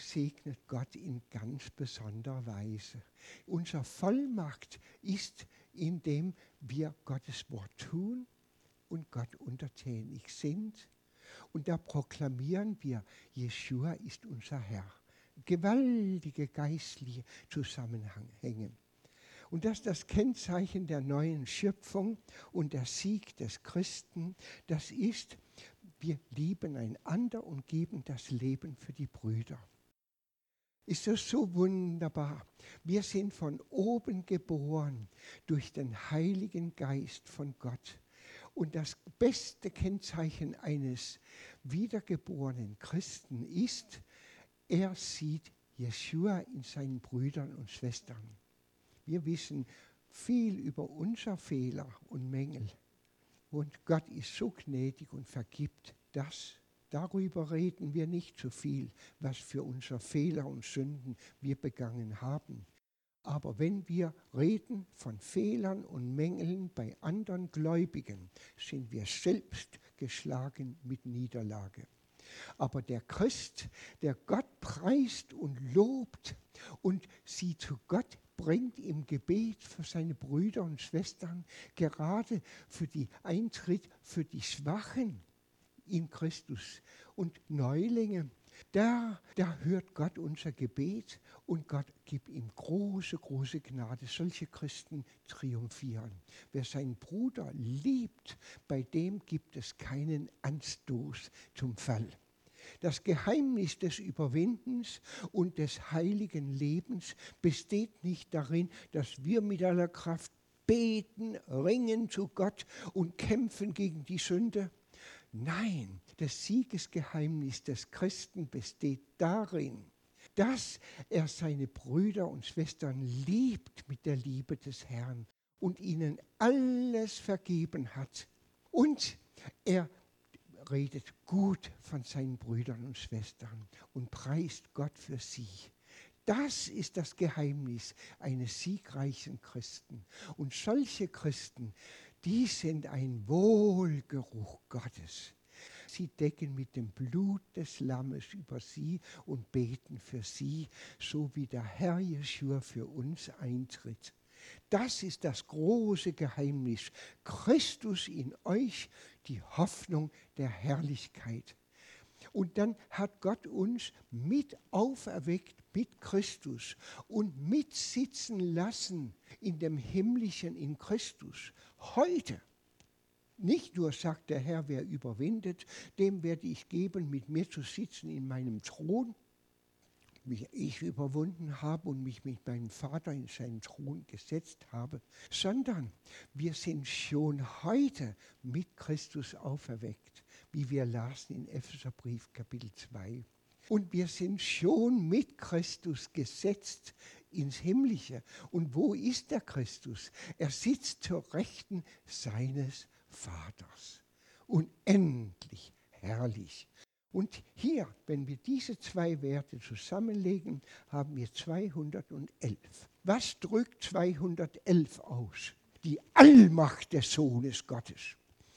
segnet Gott in ganz besonderer Weise. Unsere Vollmacht ist indem wir Gottes Wort tun und Gott untertänig sind. Und da proklamieren wir, Jeschua ist unser Herr. Gewaltige geistliche Zusammenhänge. Und das ist das Kennzeichen der neuen Schöpfung und der Sieg des Christen. Das ist, wir lieben einander und geben das Leben für die Brüder. Ist das so wunderbar? Wir sind von oben geboren durch den Heiligen Geist von Gott. Und das beste Kennzeichen eines wiedergeborenen Christen ist, er sieht Jeschua in seinen Brüdern und Schwestern. Wir wissen viel über unsere Fehler und Mängel. Und Gott ist so gnädig und vergibt das. Darüber reden wir nicht so viel, was für unsere Fehler und Sünden wir begangen haben. Aber wenn wir reden von Fehlern und Mängeln bei anderen Gläubigen, sind wir selbst geschlagen mit Niederlage. Aber der Christ, der Gott preist und lobt und sie zu Gott bringt im Gebet für seine Brüder und Schwestern, gerade für den Eintritt für die Schwachen in Christus und Neulinge, da hört Gott unser Gebet und Gott gibt ihm große, große Gnade. Solche Christen triumphieren. Wer seinen Bruder liebt, bei dem gibt es keinen Anstoß zum Fall. Das Geheimnis des Überwindens und des heiligen Lebens besteht nicht darin, dass wir mit aller Kraft beten, ringen zu Gott und kämpfen gegen die Sünde. Nein, das Siegesgeheimnis des Christen besteht darin, dass er seine Brüder und Schwestern liebt mit der Liebe des Herrn und ihnen alles vergeben hat. Und er redet gut von seinen Brüdern und Schwestern und preist Gott für sie. Das ist das Geheimnis eines siegreichen Christen. Und solche Christen, die sind ein Wohlgeruch Gottes. Sie decken mit dem Blut des Lammes über sie und beten für sie, so wie der Herr Jeschua für uns eintritt. Das ist das große Geheimnis. Christus in euch, die Hoffnung der Herrlichkeit. Und dann hat Gott uns mit auferweckt mit Christus und mitsitzen lassen in dem Himmlischen in Christus. Heute. Nicht nur sagt der Herr, wer überwindet, dem werde ich geben, mit mir zu sitzen in meinem Thron, wie ich überwunden habe und mich mit meinem Vater in seinen Thron gesetzt habe, sondern wir sind schon heute mit Christus auferweckt, wie wir lasen in Epheserbrief Kapitel 2. Und wir sind schon mit Christus gesetzt ins Himmlische. Und wo ist der Christus? Er sitzt zur Rechten seines Vaters. Unendlich herrlich. Und hier, wenn wir diese zwei Werte zusammenlegen, haben wir 211. Was drückt 211 aus? Die Allmacht des Sohnes Gottes.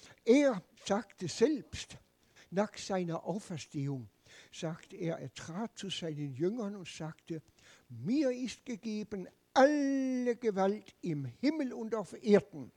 Er sagte selbst, nach seiner Auferstehung, sagt er trat zu seinen Jüngern und sagte, mir ist gegeben alle Gewalt im Himmel und auf Erden.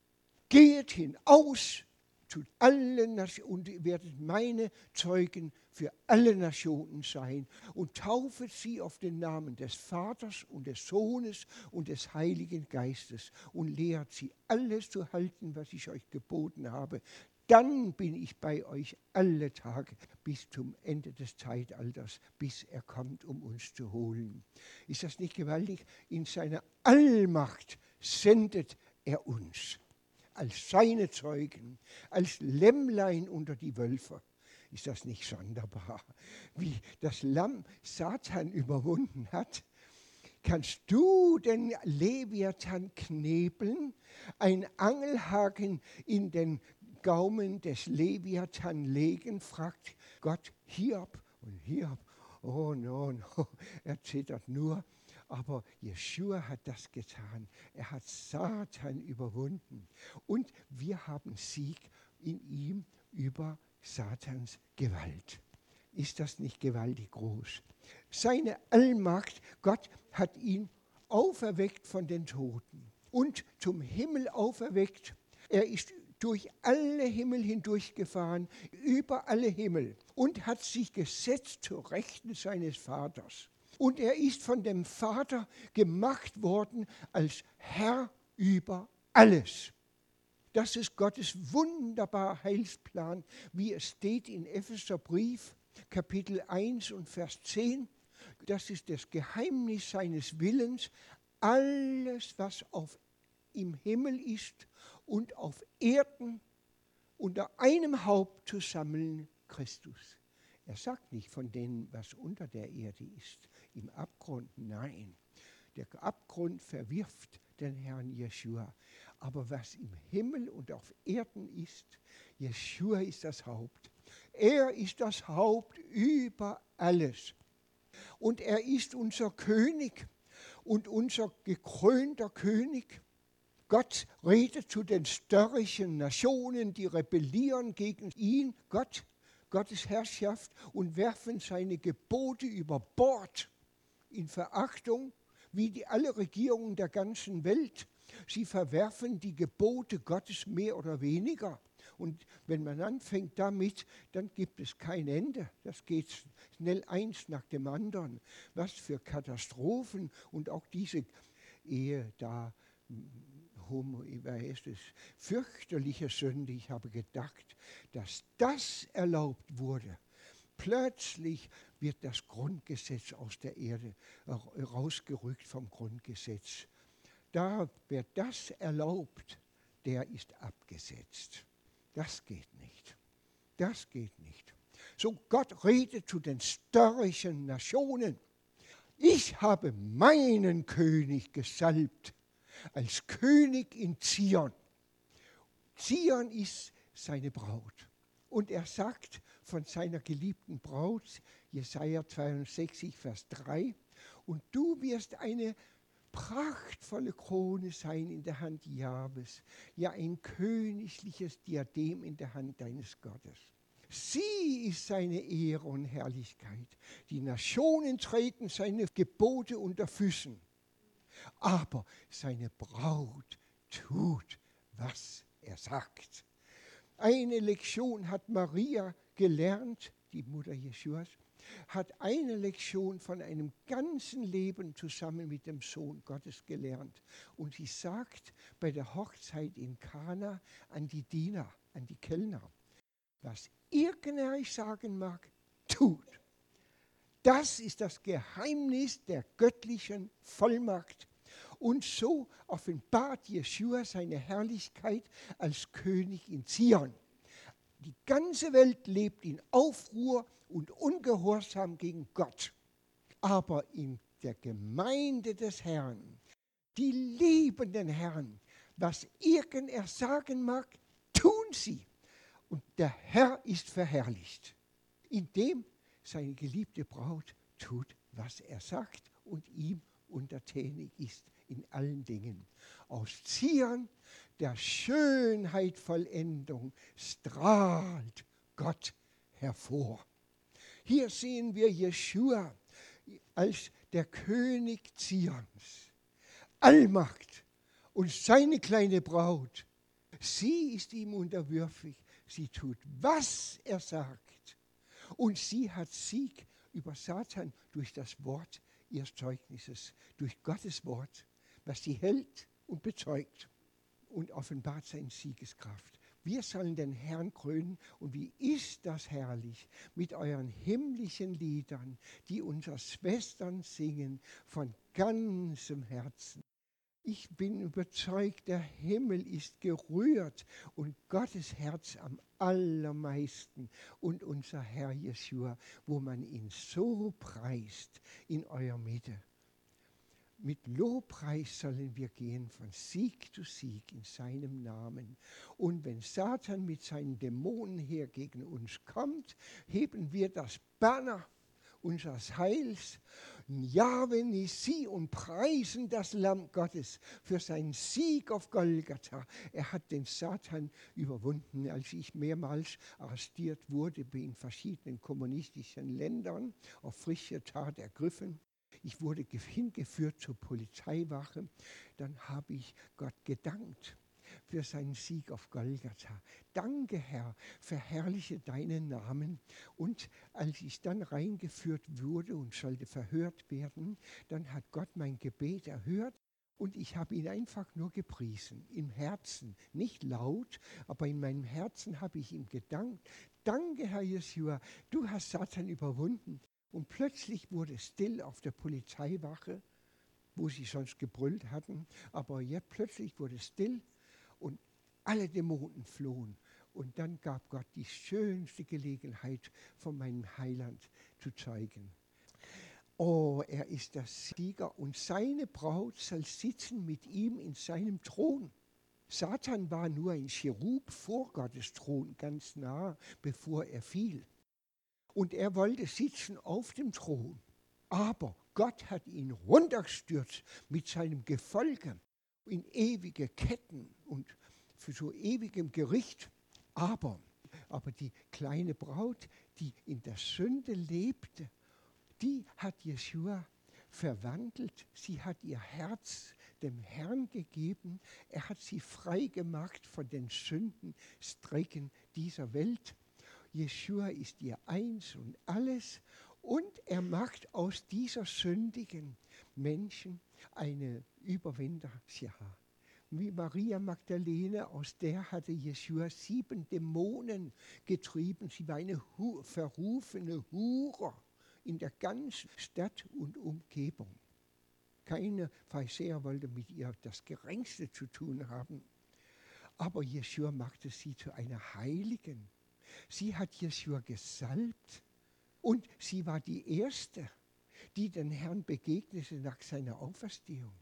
Geht hinaus zu allen Nationen und werdet meine Zeugen für alle Nationen sein und taufet sie auf den Namen des Vaters und des Sohnes und des Heiligen Geistes und lehrt sie alles zu halten, was ich euch geboten habe. Dann bin ich bei euch alle Tage bis zum Ende des Zeitalters, bis er kommt, um uns zu holen. Ist das nicht gewaltig? In seiner Allmacht sendet er uns als seine Zeugen, als Lämmlein unter die Wölfe. Ist das nicht sonderbar, wie das Lamm Satan überwunden hat? Kannst du den Leviathan knebeln, ein Angelhaken in den Gaumen des Leviathan legen, fragt Gott Hiob. Und Hiob, oh no, er zittert nur. Aber Jeschua hat das getan. Er hat Satan überwunden. Und wir haben Sieg in ihm über Satans Gewalt. Ist das nicht gewaltig groß? Seine Allmacht, Gott hat ihn auferweckt von den Toten. und zum Himmel auferweckt. Er ist durch alle Himmel hindurchgefahren, über alle Himmel und hat sich gesetzt zur Rechten seines Vaters. Und er ist von dem Vater gemacht worden als Herr über alles. Das ist Gottes wunderbarer Heilsplan, wie es steht in Epheserbrief, Kapitel 1 und Vers 10. Das ist das Geheimnis seines Willens. Alles, was im Himmel ist und auf Erden unter einem Haupt zu sammeln, Christus. Er sagt nicht von denen, was unter der Erde ist, im Abgrund. Nein, der Abgrund verwirft den Herrn Jeschua. Aber was im Himmel und auf Erden ist, Jeschua ist das Haupt. Er ist das Haupt über alles. Und er ist unser König und unser gekrönter König. Gott redet zu den störrischen Nationen, die rebellieren gegen ihn, Gottes Herrschaft, und werfen seine Gebote über Bord in Verachtung, wie alle Regierungen der ganzen Welt. Sie verwerfen die Gebote Gottes mehr oder weniger. Und wenn man anfängt damit, dann gibt es kein Ende. Das geht schnell eins nach dem anderen. Was für Katastrophen und auch diese Ehe da, fürchterliche Sünde. Ich habe gedacht, dass das erlaubt wurde. Plötzlich wird das Grundgesetz aus der Erde rausgerückt vom Grundgesetz. Da wird das erlaubt, der ist abgesetzt. Das geht nicht. Das geht nicht. So, Gott redet zu den störrischen Nationen. Ich habe meinen König gesalbt als König in Zion. Zion ist seine Braut. Und er sagt von seiner geliebten Braut, Jesaja 62, Vers 3, und du wirst eine prachtvolle Krone sein in der Hand Jahwes, ja ein königliches Diadem in der Hand deines Gottes. Sie ist seine Ehre und Herrlichkeit. Die Nationen treten seine Gebote unter Füßen. Aber seine Braut tut, was er sagt. Eine Lektion hat Maria gelernt, die Mutter Jeschuas, hat eine Lektion von einem ganzen Leben zusammen mit dem Sohn Gottes gelernt. Und sie sagt bei der Hochzeit in Kana an die Diener, an die Kellner, was irgendwer euch sagen mag, tut. Das ist das Geheimnis der göttlichen Vollmacht. Und so offenbart Jeschua seine Herrlichkeit als König in Zion. Die ganze Welt lebt in Aufruhr und Ungehorsam gegen Gott. Aber in der Gemeinde des Herrn, die lieben den Herrn, was irgendwer sagen mag, tun sie. Und der Herr ist verherrlicht, indem seine geliebte Braut tut, was er sagt und ihm untertänig ist in allen Dingen. Aus Zion, der Schönheit Vollendung, strahlt Gott hervor. Hier sehen wir Jeschua als der König Zions. Allmacht und seine kleine Braut, sie ist ihm unterwürfig. Sie tut, was er sagt. Und sie hat Sieg über Satan durch das Wort ihres Zeugnisses, durch Gottes Wort, was sie hält und bezeugt und offenbart seine Siegeskraft. Wir sollen den Herrn krönen, und wie ist das herrlich mit euren himmlischen Liedern, die unsere Schwestern singen von ganzem Herzen. Ich bin überzeugt, der Himmel ist gerührt und Gottes Herz am allermeisten und unser Herr Jeschua, wo man ihn so preist in eurer Mitte. Mit Lobpreis sollen wir gehen von Sieg zu Sieg in seinem Namen. Und wenn Satan mit seinen Dämonen her gegen uns kommt, heben wir das Banner unseres Heils, Jahwe Nissi, und preisen das Lamm Gottes für seinen Sieg auf Golgatha. Er hat den Satan überwunden. Als ich mehrmals arrestiert wurde in verschiedenen kommunistischen Ländern, auf frische Tat ergriffen, Ich wurde hingeführt zur Polizeiwache. Dann habe ich Gott gedankt für seinen Sieg auf Golgatha. Danke, Herr, verherrliche deinen Namen. Und als ich dann reingeführt wurde und sollte verhört werden, dann hat Gott mein Gebet erhört. Und ich habe ihn einfach nur gepriesen, im Herzen, nicht laut, aber in meinem Herzen habe ich ihm gedankt. Danke, Herr Jeschua, du hast Satan überwunden. Und plötzlich wurde es still auf der Polizeiwache, wo sie sonst gebrüllt hatten. Aber jetzt plötzlich wurde es still und alle Dämonen flohen. Und dann gab Gott die schönste Gelegenheit, von meinem Heiland zu zeugen. Oh, er ist der Sieger und seine Braut soll sitzen mit ihm in seinem Thron. Satan war nur ein Cherub vor Gottes Thron, ganz nah, bevor er fiel. Und er wollte sitzen auf dem Thron. Aber Gott hat ihn runtergestürzt mit seinem Gefolge in ewige Ketten und für so ewigem Gericht. Aber die kleine Braut, die in der Sünde lebte, die hat Jeschua verwandelt. Sie hat ihr Herz dem Herrn gegeben. Er hat sie frei gemacht von den Sündenstrecken dieser Welt. Jeschua ist ihr Eins und alles. Und er macht aus dieser sündigen Menschen eine Überwinder. Ja, wie Maria Magdalene, aus der hatte Jeschua 7 Dämonen getrieben. Sie war eine verrufene Hure in der ganzen Stadt und Umgebung. Keine Pharisäer wollte mit ihr das Geringste zu tun haben. Aber Jeschua machte sie zu einer Heiligen. Sie hat Jeschua gesalbt und sie war die Erste, die den Herrn begegnete nach seiner Auferstehung.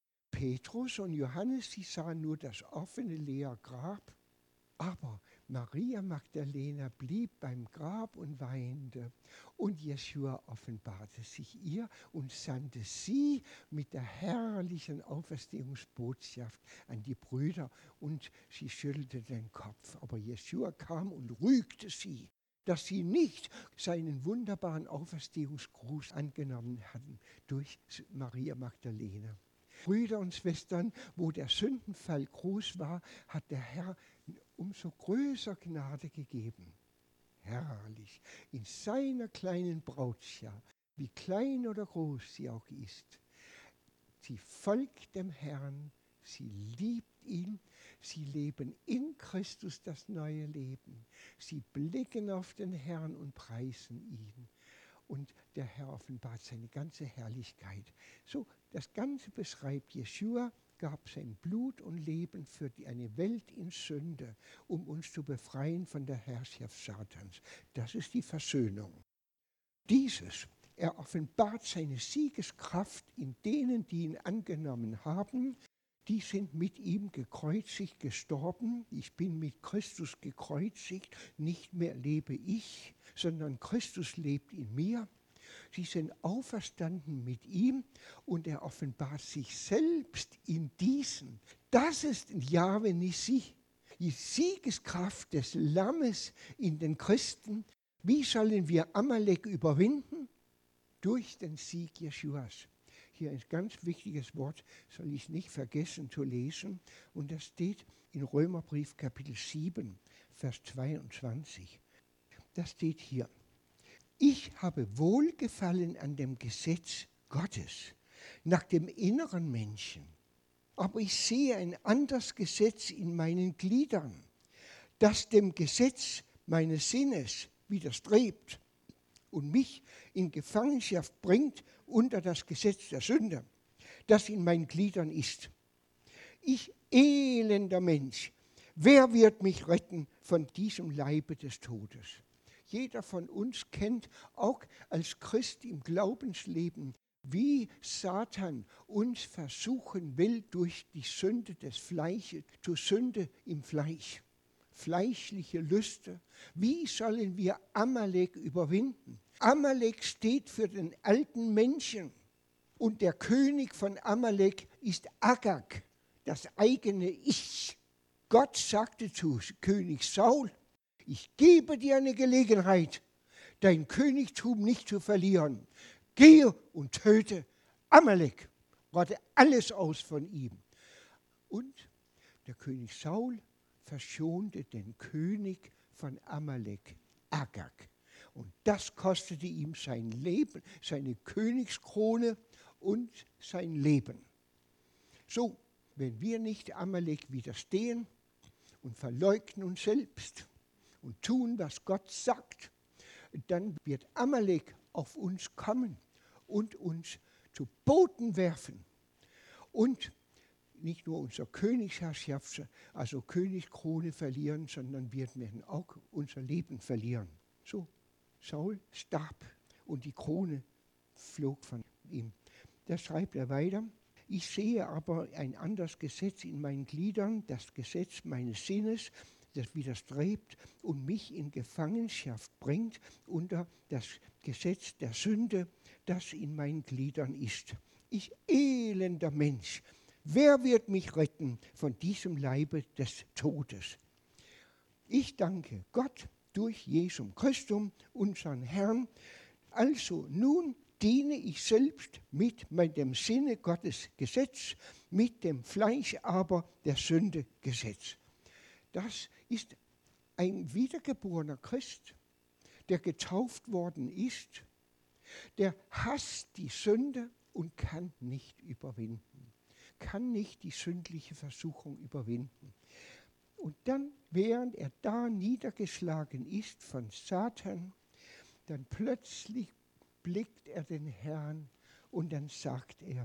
Petrus und Johannes, sie sahen nur das offene, leere Grab. Aber Maria Magdalena blieb beim Grab und weinte. Und Jeschua offenbarte sich ihr und sandte sie mit der herrlichen Auferstehungsbotschaft an die Brüder. Und sie schüttelte den Kopf. Aber Jeschua kam und rügte sie, dass sie nicht seinen wunderbaren Auferstehungsgruß angenommen hatten durch Maria Magdalena. Brüder und Schwestern, wo der Sündenfall groß war, hat der Herr umso größer Gnade gegeben. Herrlich, in seiner kleinen Brautschar, wie klein oder groß sie auch ist. Sie folgt dem Herrn, sie liebt ihn, sie leben in Christus das neue Leben. Sie blicken auf den Herrn und preisen ihn. Und der Herr offenbart seine ganze Herrlichkeit. So, das Ganze beschreibt, Jeschua gab sein Blut und Leben für eine Welt in Sünde, um uns zu befreien von der Herrschaft Satans. Das ist die Versöhnung. Er offenbart seine Siegeskraft in denen, die ihn angenommen haben. Die sind mit ihm gekreuzigt, gestorben. Ich bin mit Christus gekreuzigt. Nicht mehr lebe ich, sondern Christus lebt in mir. Sie sind auferstanden mit ihm und er offenbart sich selbst in diesen. Das ist Jahwe Nissi, die Siegeskraft des Lammes in den Christen. Wie sollen wir Amalek überwinden? Durch den Sieg Jeschuas. Hier ein ganz wichtiges Wort, soll ich nicht vergessen zu lesen. Und das steht in Römerbrief Kapitel 7, Vers 22. Das steht hier. Ich habe Wohlgefallen an dem Gesetz Gottes, nach dem inneren Menschen. Aber ich sehe ein anderes Gesetz in meinen Gliedern, das dem Gesetz meines Sinnes widerstrebt und mich in Gefangenschaft bringt unter das Gesetz der Sünde, das in meinen Gliedern ist. Ich elender Mensch, wer wird mich retten von diesem Leibe des Todes? Jeder von uns kennt auch als Christ im Glaubensleben, wie Satan uns versuchen will durch die Sünde des Fleisches, zur Sünde im Fleisch. Fleischliche Lüste. Wie sollen wir Amalek überwinden? Amalek steht für den alten Menschen. Und der König von Amalek ist Agag, das eigene Ich. Gott sagte zu König Saul, ich gebe dir eine Gelegenheit, dein Königtum nicht zu verlieren. gehe und töte Amalek, rotte alles aus von ihm. Und der König Saul verschonte den König von Amalek, Agag. Und das kostete ihm sein Leben, seine Königskrone und sein Leben. So, wenn wir nicht Amalek widerstehen und verleugnen uns selbst und tun, was Gott sagt, dann wird Amalek auf uns kommen und uns zu Boden werfen. Und nicht nur unsere Königsherrschaft, also Königskrone verlieren, sondern wir werden auch unser Leben verlieren. So, Saul starb und die Krone flog von ihm. Da schreibt er weiter: Ich sehe aber ein anderes Gesetz in meinen Gliedern, das Gesetz meines Sinnes, das widerstrebt und mich in Gefangenschaft bringt unter das Gesetz der Sünde, das in meinen Gliedern ist. Ich elender Mensch, wer wird mich retten von diesem Leibe des Todes? Ich danke Gott durch Jesum Christum, unseren Herrn. Also nun diene ich selbst mit dem Sinne Gottes Gesetz, mit dem Fleisch aber der Sünde Gesetz. Das ist ein wiedergeborener Christ, der getauft worden ist, der hasst die Sünde und kann nicht überwinden, kann nicht die sündliche Versuchung überwinden. Und dann, während er da niedergeschlagen ist von Satan, dann plötzlich blickt er den Herrn und dann sagt er: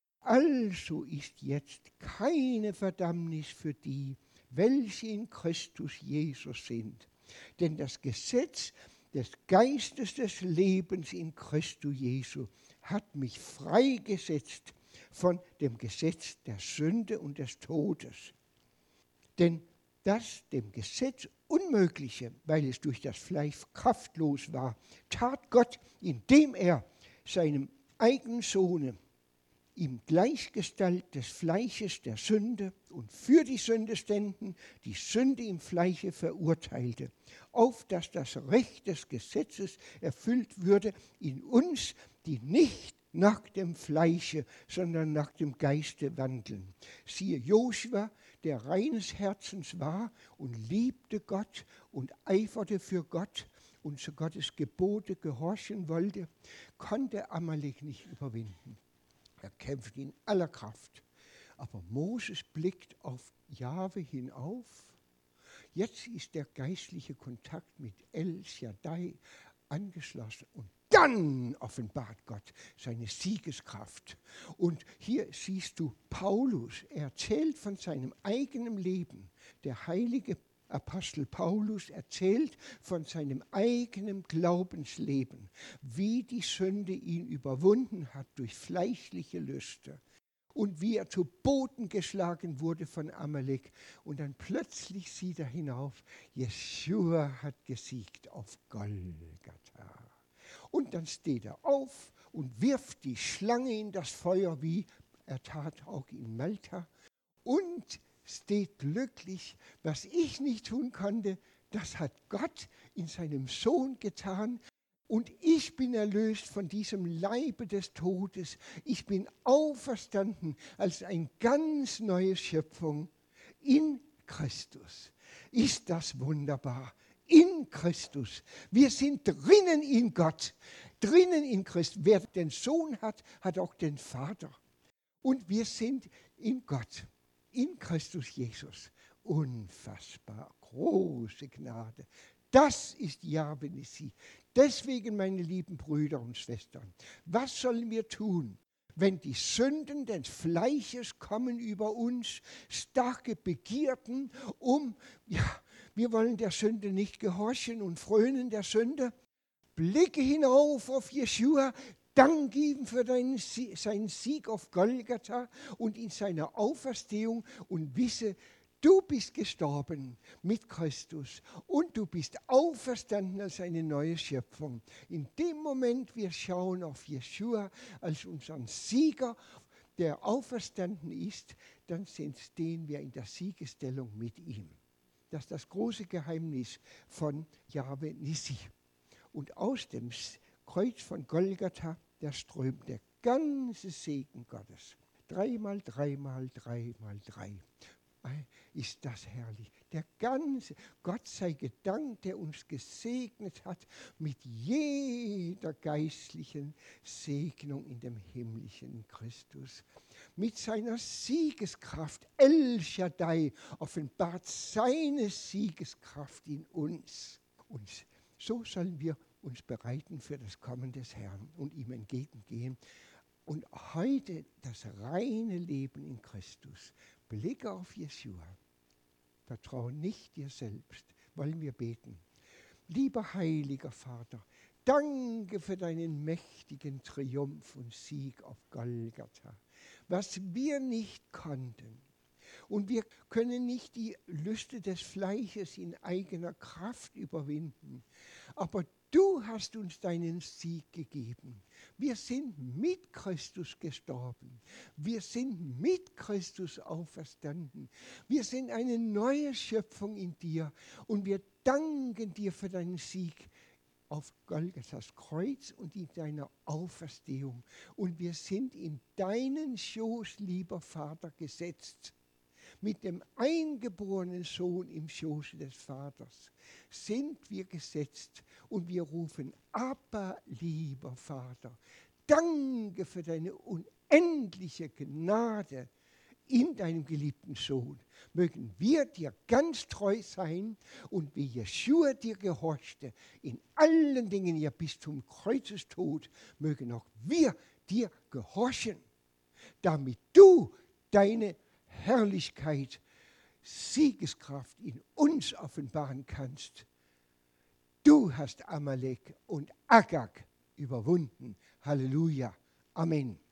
Also ist jetzt keine Verdammnis für die, welche in Christus Jesus sind. Denn das Gesetz des Geistes des Lebens in Christus Jesu hat mich freigesetzt von dem Gesetz der Sünde und des Todes. Denn das dem Gesetz Unmögliche, weil es durch das Fleisch kraftlos war, tat Gott, indem er seinem eigenen Sohne im Gleichgestalt des Fleisches der Sünde und für die Sünde ständen, die Sünde im Fleische verurteilte, auf dass das Recht des Gesetzes erfüllt würde in uns, die nicht nach dem Fleische, sondern nach dem Geiste wandeln. Siehe Josua, der reines Herzens war und liebte Gott und eiferte für Gott und zu Gottes Gebote gehorchen wollte, konnte Amalek nicht überwinden. Er kämpft in aller Kraft. Aber Moses blickt auf Jahwe hinauf. Jetzt ist der geistliche Kontakt mit El Shaddai angeschlossen. Und dann offenbart Gott seine Siegeskraft. Und hier siehst du Paulus, er erzählt von seinem eigenen Leben. Der heilige Apostel Paulus erzählt von seinem eigenen Glaubensleben, wie die Sünde ihn überwunden hat durch fleischliche Lüste und wie er zu Boden geschlagen wurde von Amalek. Und dann plötzlich sieht er hinauf, Jeschua hat gesiegt auf Golgatha. Und dann steht er auf und wirft die Schlange in das Feuer, wie er tat auch in Malta, und steht glücklich. Was ich nicht tun konnte, das hat Gott in seinem Sohn getan. Und ich bin erlöst von diesem Leibe des Todes. Ich bin auferstanden als eine ganz neue Schöpfung in Christus. Ist das wunderbar? In Christus. Wir sind drinnen in Gott, drinnen in Christus. Wer den Sohn hat, hat auch den Vater. Und wir sind in Gott. In Christus Jesus. Unfassbar große Gnade. Das ist Jahwe Nissi. Deswegen, meine lieben Brüder und Schwestern, was sollen wir tun, wenn die Sünden des Fleisches kommen über uns, starke Begierden, wir wollen der Sünde nicht gehorchen und frönen der Sünde? Blicke hinauf auf Jeschua, dank ihm für seinen Sieg auf Golgatha und in seiner Auferstehung und wisse, du bist gestorben mit Christus und du bist auferstanden als eine neue Schöpfung. In dem Moment, wir schauen auf Jeschua als unseren Sieger, der auferstanden ist, dann stehen wir in der Siegesstellung mit ihm. Das ist das große Geheimnis von Jahwe Nissi. Und aus dem Kreuz von Golgatha da strömt der ganze Segen Gottes. 3 mal 3 mal 3 mal 3. Ist das herrlich. Der ganze, Gott sei gedankt, der uns gesegnet hat mit jeder geistlichen Segnung in dem himmlischen Christus. Mit seiner Siegeskraft, El Shaddai, offenbart seine Siegeskraft in uns. Und so sollen wir uns bereiten für das Kommen des Herrn und ihm entgegengehen. Und heute das reine Leben in Christus. Blicke auf Jesua. Vertraue nicht dir selbst. Wollen wir beten. Lieber heiliger Vater, danke für deinen mächtigen Triumph und Sieg auf Golgatha. Was wir nicht konnten. Und wir können nicht die Lüste des Fleisches in eigener Kraft überwinden. Aber du hast uns deinen Sieg gegeben. Wir sind mit Christus gestorben. Wir sind mit Christus auferstanden. Wir sind eine neue Schöpfung in dir. Und wir danken dir für deinen Sieg auf Golgathas Kreuz und in deiner Auferstehung. Und wir sind in deinen Schoß, lieber Vater, gesetzt. Mit dem eingeborenen Sohn im Schoße des Vaters sind wir gesetzt und wir rufen, Abba, lieber Vater, danke für deine unendliche Gnade in deinem geliebten Sohn. Mögen wir dir ganz treu sein und wie Jeschua dir gehorchte, in allen Dingen ja bis zum Kreuzestod, mögen auch wir dir gehorchen, damit du deine Herrlichkeit, Siegeskraft in uns offenbaren kannst. Du hast Amalek und Agag überwunden. Halleluja. Amen.